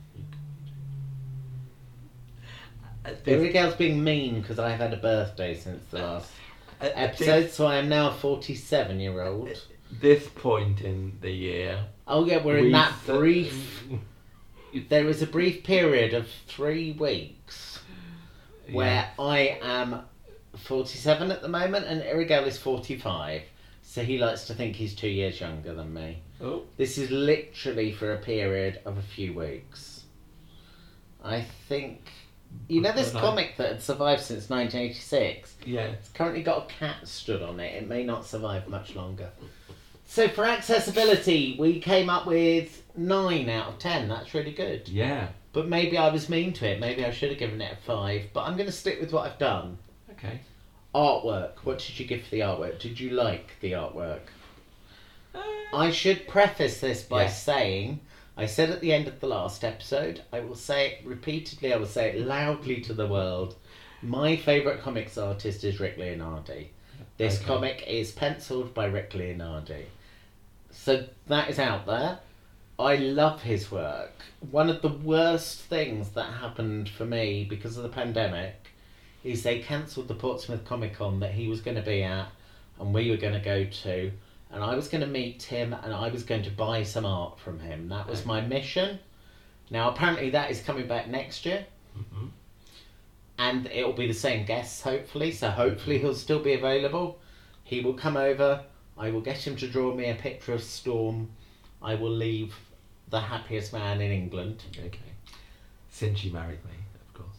Abigail's being mean because I've had a birthday since the last episode, so I am now a 47-year-old.
This point in the year.
Oh yeah, we're in
we
that
s-
brief... There is a brief period of 3 weeks where I am 47 at the moment and Irigel is 45. So he likes to think he's 2 years younger than me.
Oh.
This is literally for a period of a few weeks. I think... You know this comic that had survived since 1986?
Yeah.
It's currently got a cat stood on it. It may not survive much longer. So for accessibility, we came up with 9 out of 10. That's really good.
Yeah.
But maybe I was mean to it. Maybe I should have given it a 5. But I'm going to stick with what I've done.
Okay.
Artwork. What did you give for the artwork? Did you like the artwork? I should preface this by saying, I said at the end of the last episode, I will say it repeatedly, I will say it loudly to the world, my favourite comics artist is Rick Leonardi. This comic is penciled by Rick Leonardi. So that is out there. I love his work. One of the worst things that happened for me because of the pandemic is they cancelled the Portsmouth Comic Con that he was going to be at and we were going to go to, and I was going to meet him and I was going to buy some art from him. That was my mission. Now apparently that is coming back next year. And it'll be the same guests hopefully, so hopefully he'll still be available. He will come over, I will get him to draw me a picture of Storm. I will leave the happiest man in England.
Okay. Since you married me, of course.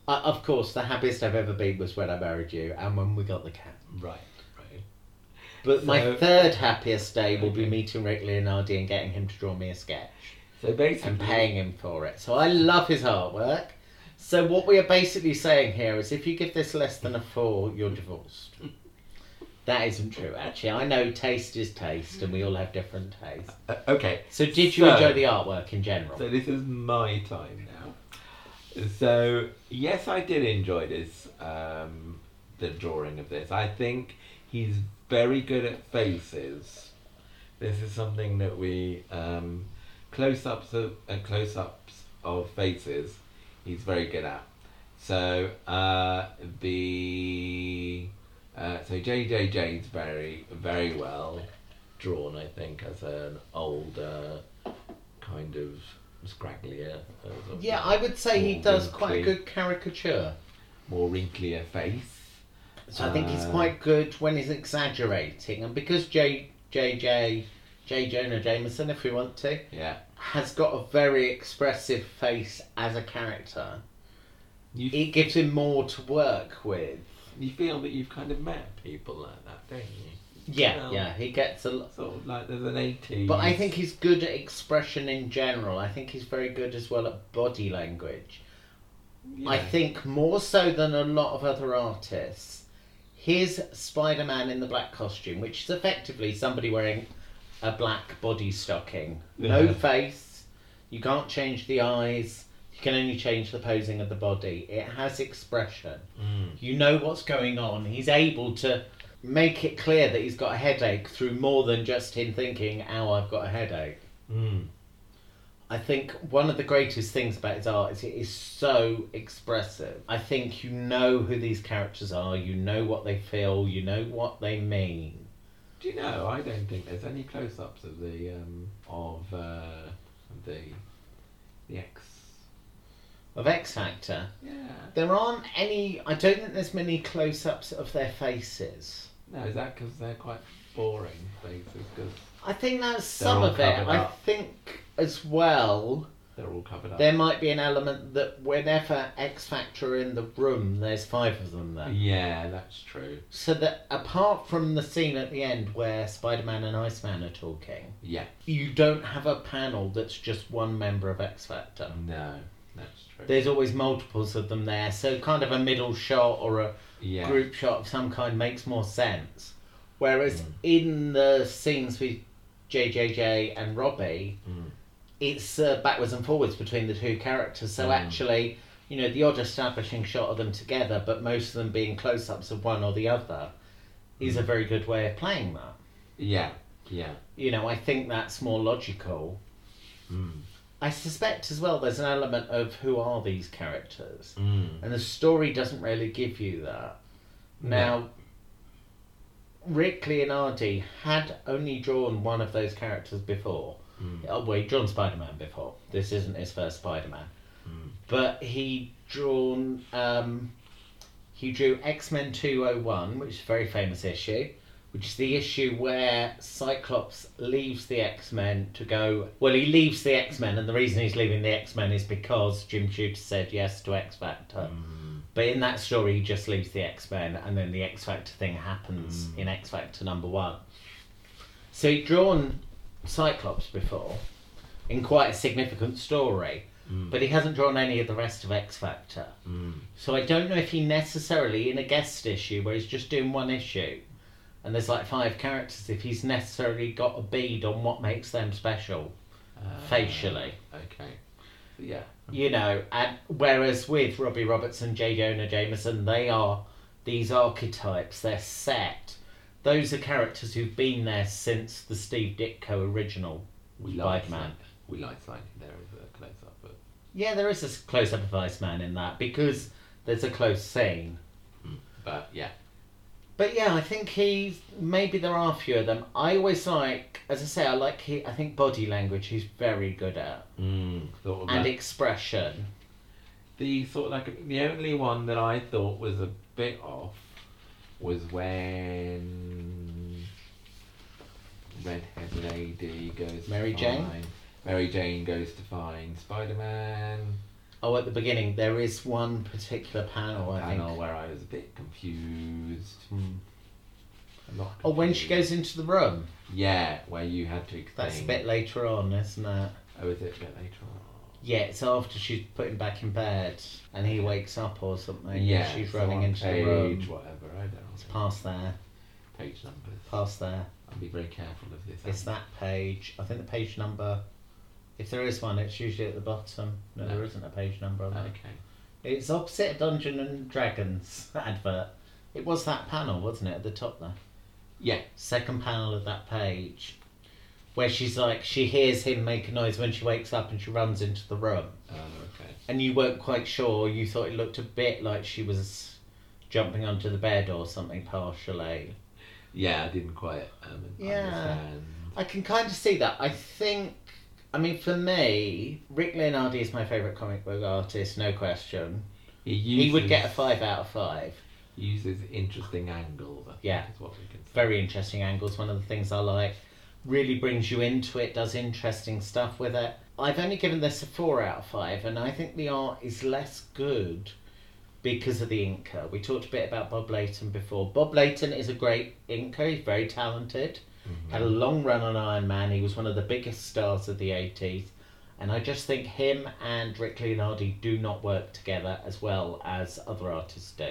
Of course, the happiest I've ever been was when I married you and when we got the cat.
Right.
But my
So-
third happiest day will be
Okay.
meeting Rick Leonardi and getting him to draw me a sketch
So basically,
and paying him for it. So I love his artwork. So what we are basically saying here is if you give this less than a 4, you're divorced. That isn't true, actually. I know taste is taste and we all have different tastes.
Okay.
So did you
So-
enjoy the artwork in general?
So this is my time now. So yes, I did enjoy this. The drawing of this. I think he's very good at faces. This is something that we close-ups of faces. He's very good at. So so JJJ's very well drawn. I think as an older kind of scragglier.
Yeah, I would say he
more
does quite a
wrinkly-
good caricature.
more wrinklier face.
So I think he's quite good when he's exaggerating. And because J. Jonah Jameson, if we want to,
Yeah.
has got a very expressive face as a character,
You
it gives him more to work with.
you feel that you've kind of met people like that, don't you?
Yeah,
Well,
yeah, he gets a lot.
Sort of like there's an 80s.
But I think he's good at expression in general. I think he's very good as well at body language.
Yeah.
I think more so than a lot of other artists, his Spider-Man in the black costume, which is effectively somebody wearing a black body stocking, no
Yeah.
face, you can't change the eyes, you can only change the posing of the body. It has expression. You know what's going on. He's able to make it clear that he's got a headache through more than just him thinking, "Ow, I've got a headache." I think one of the greatest things about his art is it is so expressive. I think you know who these characters are, you know what they feel, you know what they mean.
Do you know? I don't think there's any close-ups of the X.
Of X Factor,
Yeah.
there aren't any. I don't think there's many close-ups of their faces.
No, is that because they're quite boring faces? Because
I think that's
They're
some
all
of it.
covered
I
up.
think as well.
they're all covered up.
There might be an element that whenever X Factor are in the room, there's 5 of them there.
Yeah, that's true.
So that apart from the scene at the end where Spider-Man and Iceman are talking,
Yeah.
you don't have a panel that's just one member of X Factor.
No, that's true.
There's always multiples of them there, so kind of a middle shot or a
Yeah.
group shot of some kind makes more sense. Whereas in the scenes with JJJ and Robbie, it's backwards and forwards between the two characters. So actually, you know, the odd establishing shot of them together, but most of them being close-ups of one or the other, is a very good way of playing that.
Yeah. Yeah.
You know, I think that's more logical. I suspect as well there's an element of who are these characters. And the story doesn't really give you that. Now, Rick Leonardi had only drawn one of those characters before. Oh, well, he'd drawn Spider-Man before. This isn't his first Spider-Man. But he drew X-Men 201, which is a very famous issue, which is the issue where Cyclops leaves the X-Men to go... Well, he leaves the X-Men, and the reason he's leaving the X-Men is because Jim Shooter said yes to X-Factor. But in that story, he just leaves the X-Men, and then the X-Factor thing happens in X-Factor #1. So he'd drawn Cyclops before, in quite a significant story, but he hasn't drawn any of the rest of X-Factor. So I don't know if he necessarily, in a guest issue where he's just doing one issue, and there's like 5 characters, if he's necessarily got a bead on what makes them special, facially.
Okay. Yeah.
You know, and whereas with Robbie Roberts and J. Jonah Jameson, they are these archetypes, they're set. Those are characters who've been there since the Steve Ditko original Spider-Man.
We like slightly there is a close-up, but...
Yeah, there is a close-up of Iceman in that, because there's a close scene.
But, yeah.
But yeah, I think maybe there are a few of them. I always like, as I say, I think body language he's very good at.
Sort of
And
like
expression.
the only one that I thought was a bit off was when redhead lady goes
Mary
to
Jane?
find Mary Jane goes to find Spider-Man
Oh, at the beginning, there is one particular panel, I think.
where I was a bit confused. A lot
Oh, when she
confused.
goes into the room.
Yeah, where you had to explain.
That's a bit later on, isn't it?
Oh, is it a bit later on?
Yeah, it's after she's put him back in bed and he wakes up or something.
Yeah,
and she's
so
running
on
into
page,
the room.
whatever, I don't know.
It's past there.
Page numbers.
Past there.
I'll be very careful of this.
It's that page. I think the page number, if there is one, it's usually at the bottom. No,
No.
there isn't a page number on that.
Okay.
It's opposite Dungeon and Dragons advert. It was that panel, wasn't it, at the top there?
Yeah.
Second panel of that page. Where she's like, she hears him make a noise when she wakes up and she runs into the room.
Oh, okay.
And you weren't quite sure, you thought it looked a bit like she was jumping onto the bed or something partially.
Yeah, I didn't quite understand.
I can kind of see that. I think, I mean, for me, Rick Leonardi is my favourite comic book artist, no question. He would get a 5 out of 5.
Uses interesting angles, I think
Yeah.
is what we can say.
Very interesting angles, one of the things I like. Really brings you into it, does interesting stuff with it. I've only given this a 4 out of 5, and I think the art is less good because of the inker. We talked a bit about Bob Layton before. Bob Layton is a great inker, he's very talented. Had a long run on Iron Man, he was one of the biggest stars of the 80s. And I just think him and Rick Leonardi do not work together as well as other artists do.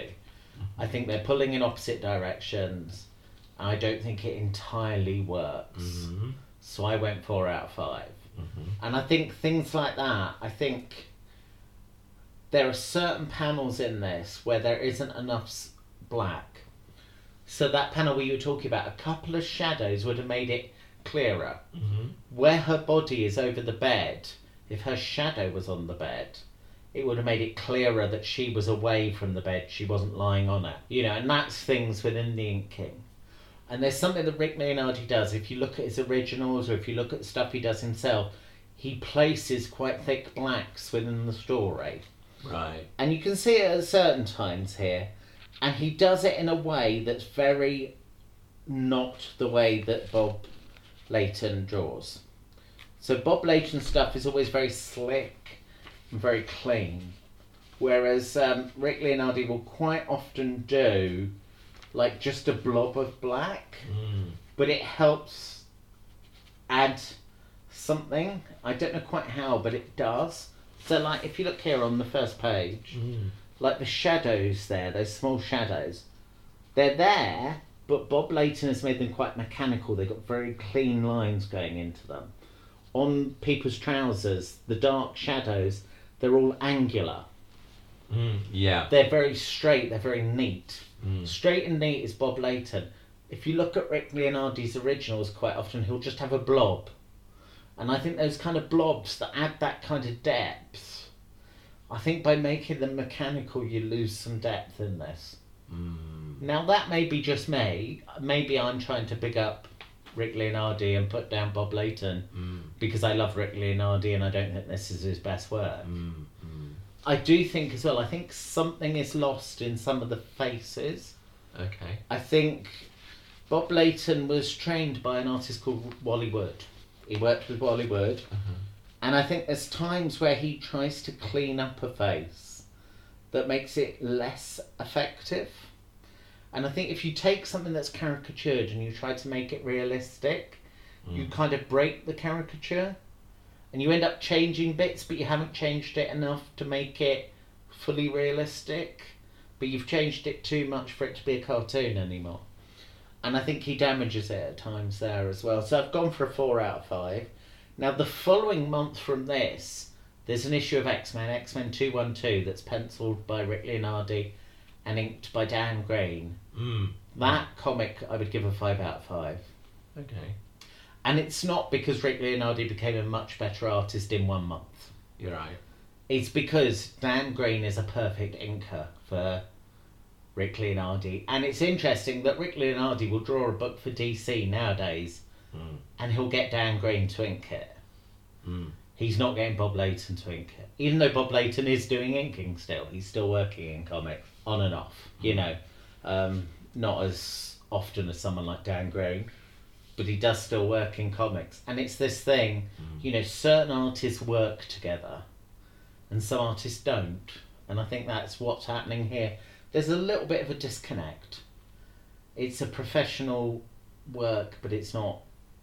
I think they're pulling in opposite directions. I don't think it entirely works.
Mm-hmm.
So I went 4 out of 5.
Mm-hmm.
And I think things like that, I think there are certain panels in this where there isn't enough black. So that panel where you were talking about, a couple of shadows would have made it clearer.
Mm-hmm.
Where her body is over the bed, if her shadow was on the bed, it would have made it clearer that she was away from the bed, she wasn't lying on it. You know, and that's things within the inking. And there's something that Rick Leonardi does. If you look at his originals or if you look at the stuff he does himself, he places quite thick blacks within the story.
Right.
And you can see it at certain times here. And he does it in a way that's very not the way that Bob Layton draws. So Bob Layton's stuff is always very slick and very clean. Whereas Rick Leonardi will quite often do like just a blob of black, but it helps add something. I don't know quite how, but it does. So like if you look here on the first page, like the shadows there, those small shadows, they're there, but Bob Layton has made them quite mechanical. They've got very clean lines going into them. On people's trousers, the dark shadows, they're all angular.
Yeah.
They're very straight, they're very neat.
Mm.
Straight and neat is Bob Layton. If you look at Rick Leonardi's originals, quite often he'll just have a blob. And I think those kind of blobs that add that kind of depth, I think by making them mechanical you lose some depth in this. Now that may be just me. Maybe I'm trying to big up Rick Leonardi and put down Bob Layton because I love Rick Leonardi and I don't think this is his best work. I do think as well, I think something is lost in some of the faces.
Okay.
I think Bob Layton was trained by an artist called Wally Wood. He worked with Wally Wood. And I think there's times where he tries to clean up a face that makes it less effective. And I think if you take something that's caricatured and you try to make it realistic, you kind of break the caricature. And you end up changing bits, but you haven't changed it enough to make it fully realistic. But you've changed it too much for it to be a cartoon anymore. And I think he damages it at times there as well. So I've gone for a 4 out of 5. Now the following month from this, there's an issue of X-Men, X-Men 212, that's penciled by Rick Leonardi and inked by Dan Green. That comic I would give a 5 out of 5.
Okay.
And it's not because Rick Leonardi became a much better artist in 1 month.
You're right.
It's because Dan Green is a perfect inker for Rick Leonardi. And it's interesting that Rick Leonardi will draw a book for DC nowadays and he'll get Dan Green to ink it. He's not getting Bob Layton to ink it. Even though Bob Layton is doing inking still. He's still working in comics, on and off, you know. Not as often as someone like Dan Green, but he does still work in comics. And it's this thing, you know, certain artists work together and some artists don't. And I think that's what's happening here. There's a little bit of a disconnect. It's a professional work, but it's not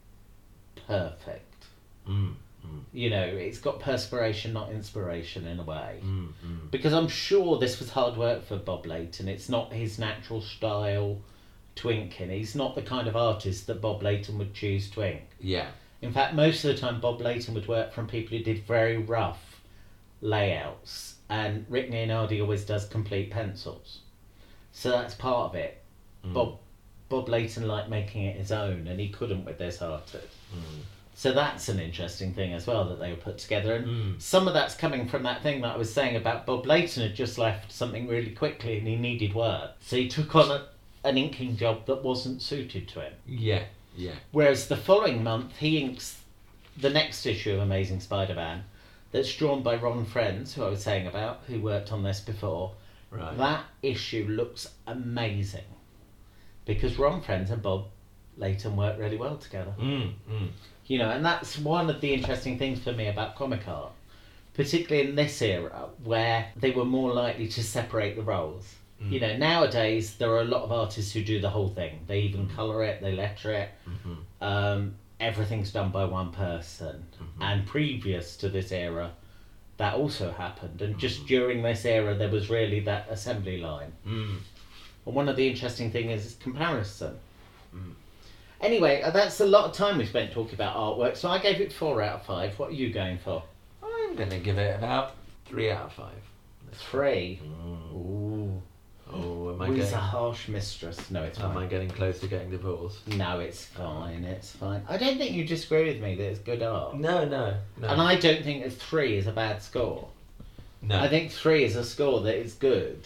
perfect. You know, it's got perspiration, not inspiration in a way. Because I'm sure this was hard work for Bob Layton. It's not his natural style to ink in. He's not the kind of artist that Bob Layton would choose to ink.
Yeah.
In fact, most of the time Bob Layton would work from people who did very rough layouts, and Rick Leonardi always does complete pencils. So that's part of it. Bob Layton liked making it his own, and he couldn't with this artist. So that's an interesting thing as well that they were put together. And some of that's coming from that thing that I was saying about Bob Layton had just left something really quickly and he needed work. So he took on an inking job that wasn't suited to him.
Yeah, yeah.
Whereas the following month he inks the next issue of Amazing Spider-Man that's drawn by Ron Frenz, who I was saying about, who worked on this before.
Right.
That issue looks amazing because Ron Frenz and Bob Layton work really well together. You know, and that's one of the interesting things for me about comic art, particularly in this era where they were more likely to separate the roles. You know, nowadays there are a lot of artists who do the whole thing. They even colour it, they letter it. Everything's done by one person. And previous to this era, that also happened. And just during this era, there was really that assembly line. And one of the interesting things is comparison. Anyway, that's a lot of time we spent talking about artwork, so I gave it 4 out of 5. What are you going for?
I'm going to give it about 3 out of 5.
3? Ooh.
Oh, am I
Who's
getting...
a harsh mistress? No, it's fine.
Am I getting close to getting divorced?
No, it's fine, it's fine. I don't think you disagree with me that it's good art.
No.
And I don't think that 3 is a bad score.
No.
I think 3 is a score that is good.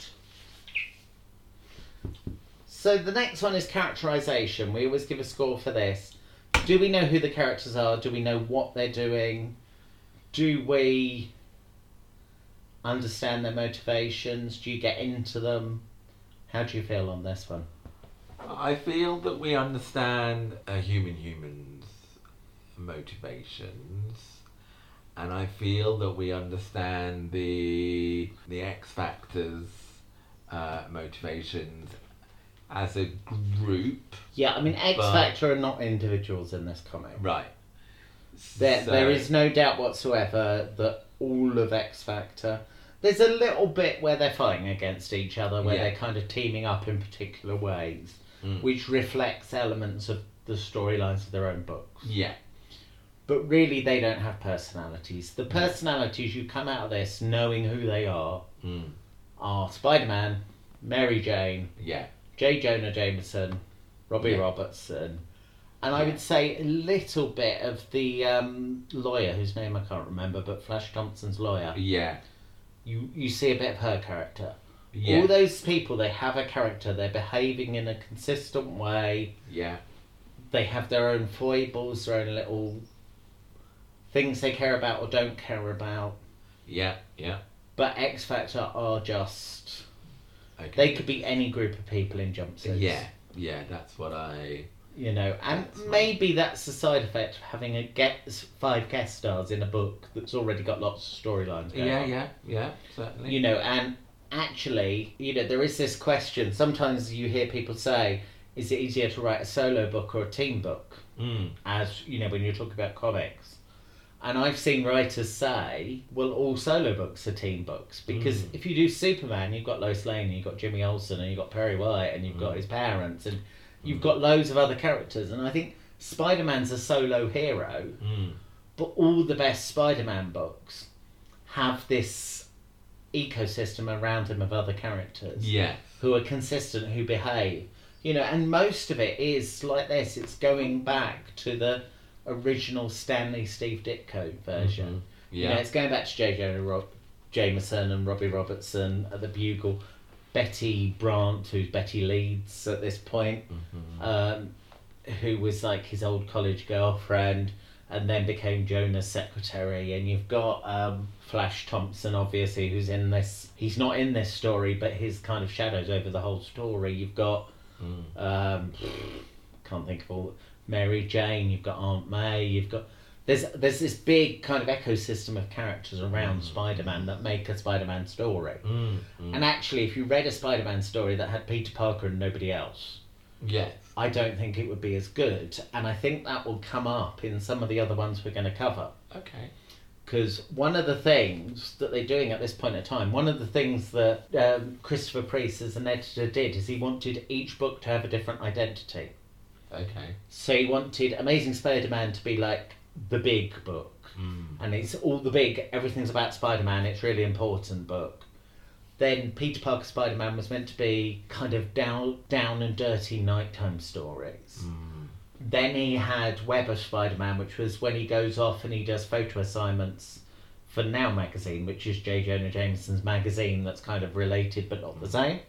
So the next one is characterisation. We always give a score for this. Do we know who the characters are? Do we know what they're doing? Do we understand their motivations? Do you get into them? How do you feel on this one?
I feel that we understand a human's motivations, and I feel that we understand the X Factor's motivations as a group.
Yeah, I mean, X Factor are not individuals in this comic.
Right.
There is no doubt whatsoever that all of X Factor... There's a little bit where they're fighting against each other, where they're kind of teaming up in particular ways, which reflects elements of the storylines of their own books.
Yeah.
But really, they don't have personalities. The personalities you come out of this knowing who they are Spider-Man, Mary Jane, J. Jonah Jameson, Robbie Robertson, and I would say a little bit of the lawyer, whose name I can't remember, but Flash Thompson's lawyer.
Yeah.
You see a bit of her character.
Yeah.
All those people, they have a character. They're behaving in a consistent way.
Yeah.
They have their own foibles, their own little things they care about or don't care about.
Yeah, yeah.
But X Factor are just...
Okay.
They could be any group of people in jumpsuits.
Yeah, that's what I...
You know, and maybe that's the side effect of having 5 guest stars in a book that's already got lots of storylines going on.
Yeah, certainly.
You know, and actually, you know, there is this question. Sometimes you hear people say, is it easier to write a solo book or a team book? As, you know, when you're talking about comics. And I've seen writers say, well, all solo books are team books. Because if you do Superman, you've got Lois Lane, you've got Jimmy Olsen, and you've got Perry White, and you've got his parents, and you've got loads of other characters. And I think Spider-Man's a solo hero, but all the best Spider-Man books have this ecosystem around him of other characters who are consistent, who behave. You know, and most of it is like this. It's going back to the original Stanley Steve Ditko version. You know, it's going back to J. Jonah Jameson and Robbie Robertson at the Bugle. Betty Brant, who's Betty Leeds at this point, who was like his old college girlfriend and then became Jonah's secretary. And you've got Flash Thompson, obviously, who's in this. He's not in this story, but his kind of shadows over the whole story. You've got, can't think of all, Mary Jane, you've got Aunt May, you've got... there's this big kind of ecosystem of characters around Spider-Man that make a Spider-Man story. And actually, if you read a Spider-Man story that had Peter Parker and nobody else,
Yes.
I don't think it would be as good. And I think that will come up in some of the other ones we're going to cover.
Okay.
Because one of the things that they're doing at this point in time, one of the things that Christopher Priest as an editor did is he wanted each book to have a different identity.
Okay.
So he wanted Amazing Spider-Man to be like the big book. And it's all the big, everything's about Spider-Man, it's really important book. Then Peter Parker Spider-Man was meant to be kind of down and dirty nighttime stories. Then he had Web of Spider-Man, which was when he goes off and he does photo assignments for Now magazine, which is J. Jonah Jameson's magazine that's kind of related but not the same.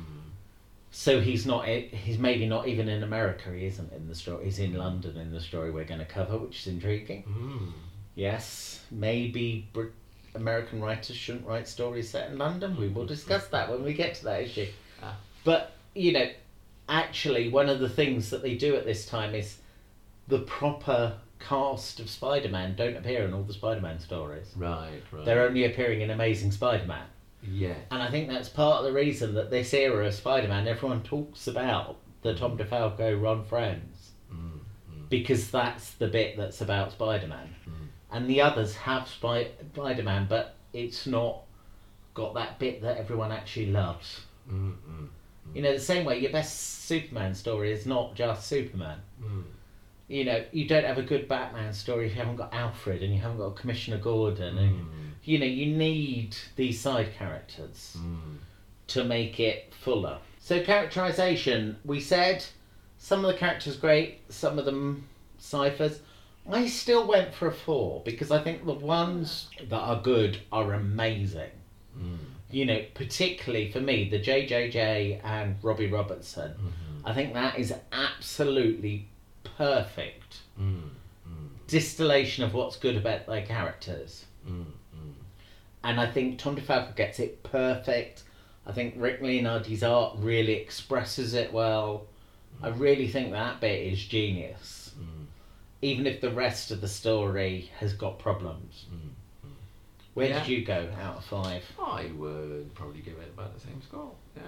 So he's maybe not even in America, he isn't in the story, he's in London in the story we're going to cover, which is intriguing. Yes, maybe American writers shouldn't write stories set in London. We will discuss that when we get to that issue. But, you know, actually one of the things that they do at this time is the proper cast of Spider-Man don't appear in all the Spider-Man stories.
Right.
They're only appearing in Amazing Spider-Man.
Yeah.
And I think that's part of the reason that this era of Spider-Man, everyone talks about the Tom DeFalco Ron Friends. Because that's the bit that's about Spider-Man. And the others have Spider-Man, but it's not got that bit that everyone actually loves. You know, the same way your best Superman story is not just Superman. You know, you don't have a good Batman story if you haven't got Alfred and you haven't got Commissioner Gordon. And, you know, you need these side characters to make it fuller. So characterisation, we said some of the characters great, some of them ciphers. I still went for a 4 because I think the ones that are good are amazing. You know, particularly for me, the JJJ and Robbie Robertson. I think that is absolutely perfect distillation of what's good about their characters. And I think Tom DeFalco gets it perfect. I think Rick Leonardi's art really expresses it well. I really think that bit is genius. Even if the rest of the story has got problems. Where did you go out of 5?
I would probably give it about the same score. Yeah.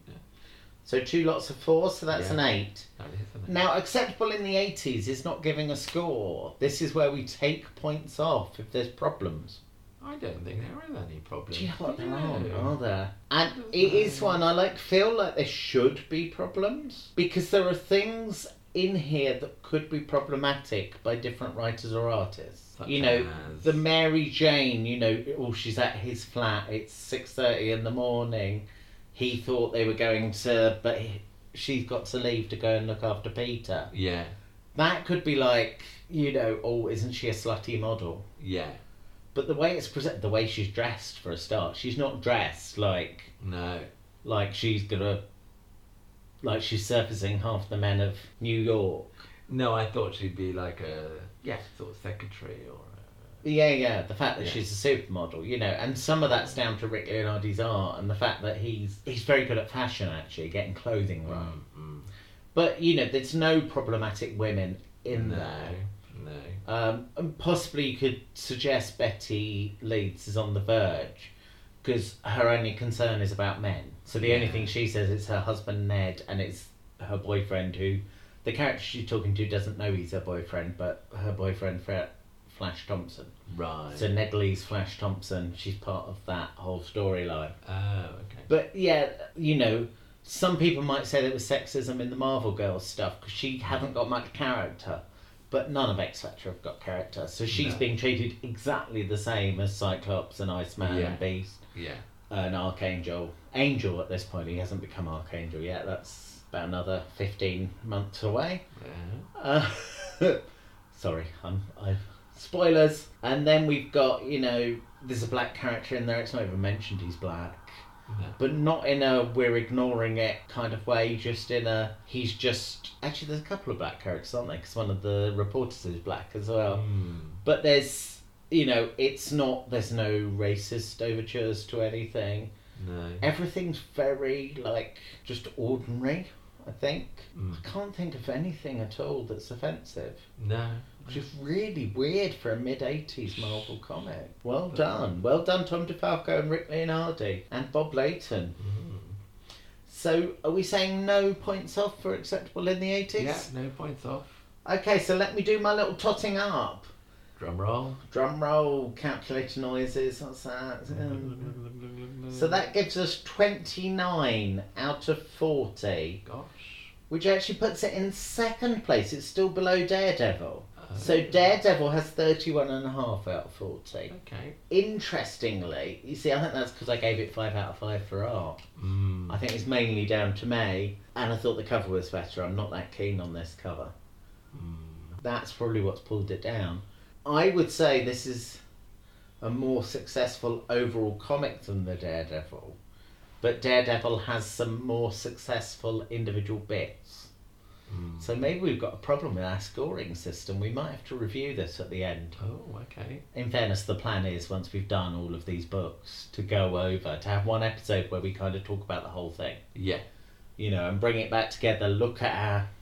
So 2 lots of 4, so that's an 8.
That is an 8.
Now, acceptable in the 80s is not giving a score. This is where we take points off if there's problems.
I don't think there is any problem.
Do you know what there are there? And it is one I feel like there should be problems. Because there are things in here that could be problematic by different writers or artists.
Such
you know,
as...
the Mary Jane, you know, she's at his flat, it's 6:30 in the morning. He thought they were going to, but she's got to leave to go and look after Peter.
Yeah.
That could be like, you know, oh, isn't she a slutty model?
Yeah.
But the way it's presented, the way she's dressed for a start, she's not dressed like...
No.
Like she's gonna... Like she's surfacing half the men of New York.
No, I thought she'd be like a sort of secretary or.
Yeah. The fact that she's a supermodel, you know, and some of that's down to Rick Leonardi's art and the fact that he's very good at fashion, actually, getting clothing right. But you know, there's no problematic women in there.
No.
And possibly you could suggest Betty Leeds is on the verge because her only concern is about men. So the only thing she says is her husband Ned, and it's her boyfriend who, the character she's talking to doesn't know he's her boyfriend, but her boyfriend Flash Thompson.
Right.
So Ned Lee's Flash Thompson, she's part of that whole storyline.
Oh, okay.
But yeah, you know, some people might say there was sexism in the Marvel Girls stuff because she hasn't got much character. But none of X Factor have got character, so she's being treated exactly the same as Cyclops and Iceman and Beast.
Yeah.
And Archangel. Angel at this point, he hasn't become Archangel yet. That's about another 15 months away. Sorry, spoilers. And then we've got, you know, there's a black character in there. It's not even mentioned he's black. No. But not in a we're ignoring it kind of way, just in a he's just... Actually, there's a couple of black characters, aren't there? Because one of the reporters is black as well. But there's, you know, it's not... There's no racist overtures to anything.
No.
Everything's very, like, just ordinary I think. I can't think of anything at all that's offensive.
No.
Which is really weird for a mid-80s Marvel comic. Well done. Well done, Tom DeFalco and Rick Leonardi. And Bob Layton. So, are we saying no points off for acceptable in the 80s?
Yeah, no points off.
Okay, so let me do my little totting up.
Drum roll.
Drum roll, calculator noises, what's that? So that gives us 29 out of 40.
Gosh.
Which actually puts it in second place. It's still below Daredevil. So Daredevil has 31.5 out of 40.
Okay.
Interestingly, you see, I think that's because I gave it 5 out of 5 for art. I think it's mainly down to May, and I thought the cover was better. I'm not that keen on this cover. That's probably what's pulled it down. I would say this is a more successful overall comic than the Daredevil, but Daredevil has some more successful individual bits. So maybe we've got a problem with our scoring system. We might have to review this at the end.
Oh, okay.
In fairness, the plan is, once we've done all of these books, to go over, to have one episode where we kind of talk about the whole thing.
Yeah.
You know, and bring it back together, look at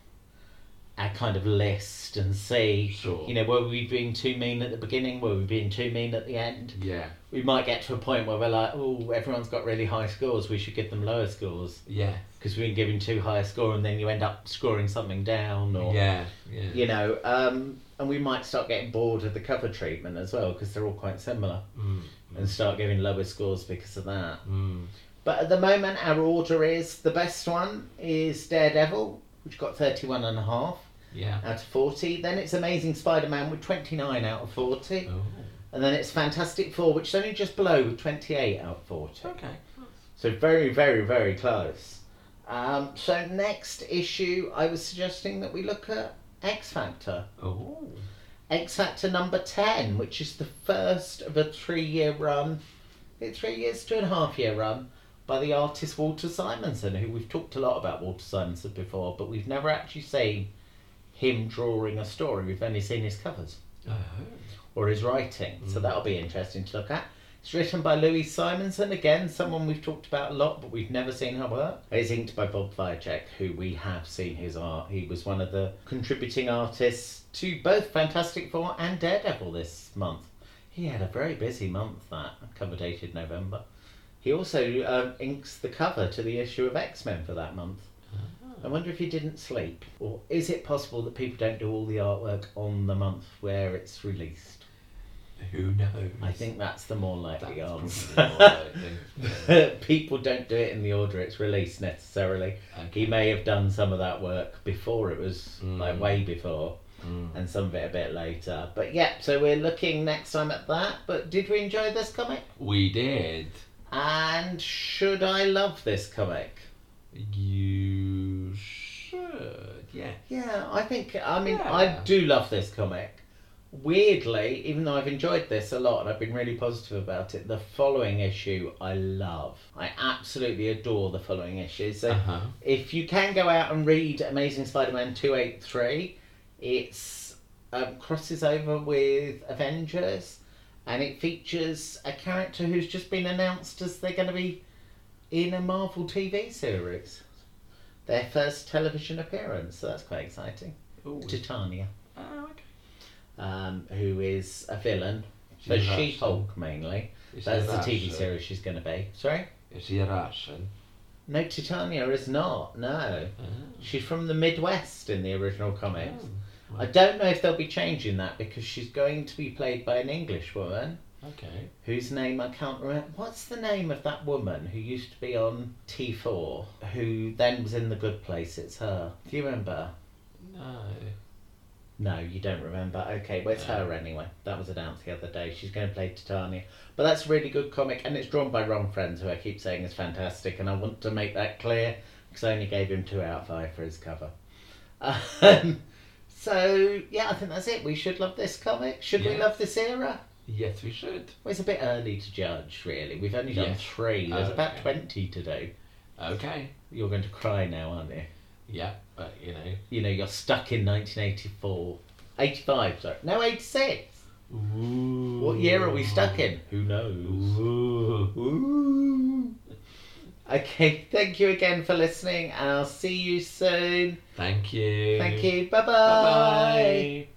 our kind of list and see,
Sure.
you know, were we being too mean at the beginning? Were we being too mean at the end?
Yeah.
We might get to a point where we're like, oh, everyone's got really high scores, we should give them lower scores.
Yeah.
Because we've been giving too high a score and then you end up scoring something down, or
Yeah.
you know, and we might start getting bored of the cover treatment as well, because they're all quite similar, and start giving lower scores because of that. But at the moment, our order is, the best one is Daredevil, which got 31.5
Yeah.
out of 40. Then it's Amazing Spider-Man with 29 out of 40.
Oh.
And then it's Fantastic Four, which is only just below with 28 out of 40.
Okay.
So very, very, very close. So next issue, I was suggesting that we look at X Factor.
Oh.
X Factor number 10, which is the first of a 3-year run. 3 years, 2.5 year run by the artist Walter Simonson, who we've talked a lot about Walter Simonson before, but we've never actually seen him drawing a story. We've only seen his covers or his writing, so that'll be interesting to look at. It's written by Louise Simonson, again, someone we've talked about a lot, but we've never seen her work. It's inked by Bob Viacek, who we have seen his art. He was one of the contributing artists to both Fantastic Four and Daredevil this month. He had a very busy month, that cover dated November. He also inks the cover to the issue of X-Men for that month. I wonder if he didn't sleep, or is it possible that people don't do all the artwork on the month where it's released?
Who knows?
I think that's the more likely
That's
answer.
probably more likely.
People don't do it in the order it's released necessarily.
Okay.
He may have done some of that work before it was, like way before, and some of it a bit later. But yeah, so we're looking next time at that. But did we enjoy this comic?
We did.
And should I love this comic?
You should. Yeah.
Yeah, I think, I mean,
Yeah.
I do love this comic. Weirdly, even though I've enjoyed this a lot and I've been really positive about it, the following issue I love. I absolutely adore the following issue. So if you can go out and read Amazing Spider-Man 283, it's crosses over with Avengers, and it features a character who's just been announced as they're going to be in a Marvel TV series. Their first television appearance, so that's quite exciting.
Ooh.
Titania.
Oh, okay.
Who is a villain.
She's
So
Russian.
She-Hulk mainly.
Is
That's
she
the TV
Russian?
series she's going to be. Sorry?
Is she a Russian?
No, Titania is not. No. She's from the Midwest in the original comics.
Oh,
I don't know if they'll be changing that because she's going to be played by an English woman
Okay.
whose name I can't remember. What's the name of that woman who used to be on T4, who then was in The Good Place? It's her. Do you remember?
No.
No, you don't remember. Okay, well, it's her anyway. That was announced the other day. She's going to play Titania. But that's a really good comic, and it's drawn by Ron Frenz, who I keep saying is fantastic, and I want to make that clear, because I only gave him 2 out of 5 for his cover. So, yeah, I think that's it. We should love this comic. Should we
Yes.
love this era?
Yes, we should.
Well, it's a bit early to judge, really. We've only done
Yes.
3. There's about
Okay.
20 to do.
Okay.
You're going to cry now, aren't you?
Yeah, but you know.
You know, you're stuck in 1984. 85, sorry. No, 86.
Ooh.
What year are we stuck in? Who knows?
Ooh.
Ooh. Okay, thank you again for listening, and I'll see you soon.
Thank you.
Thank you. Bye-bye.
Bye-bye.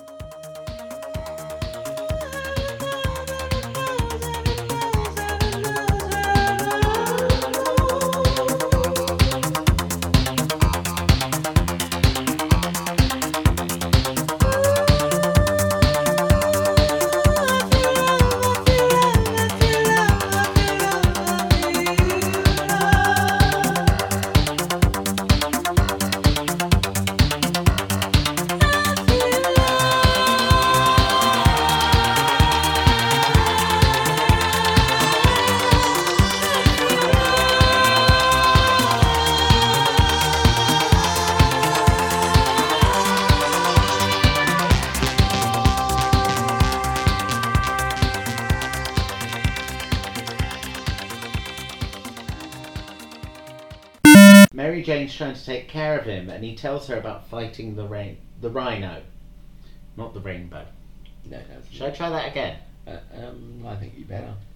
Mary Jane's trying to take care of him, and he tells her about fighting the rhino, not the rainbow.
No,
Should I try that again?
I think you better.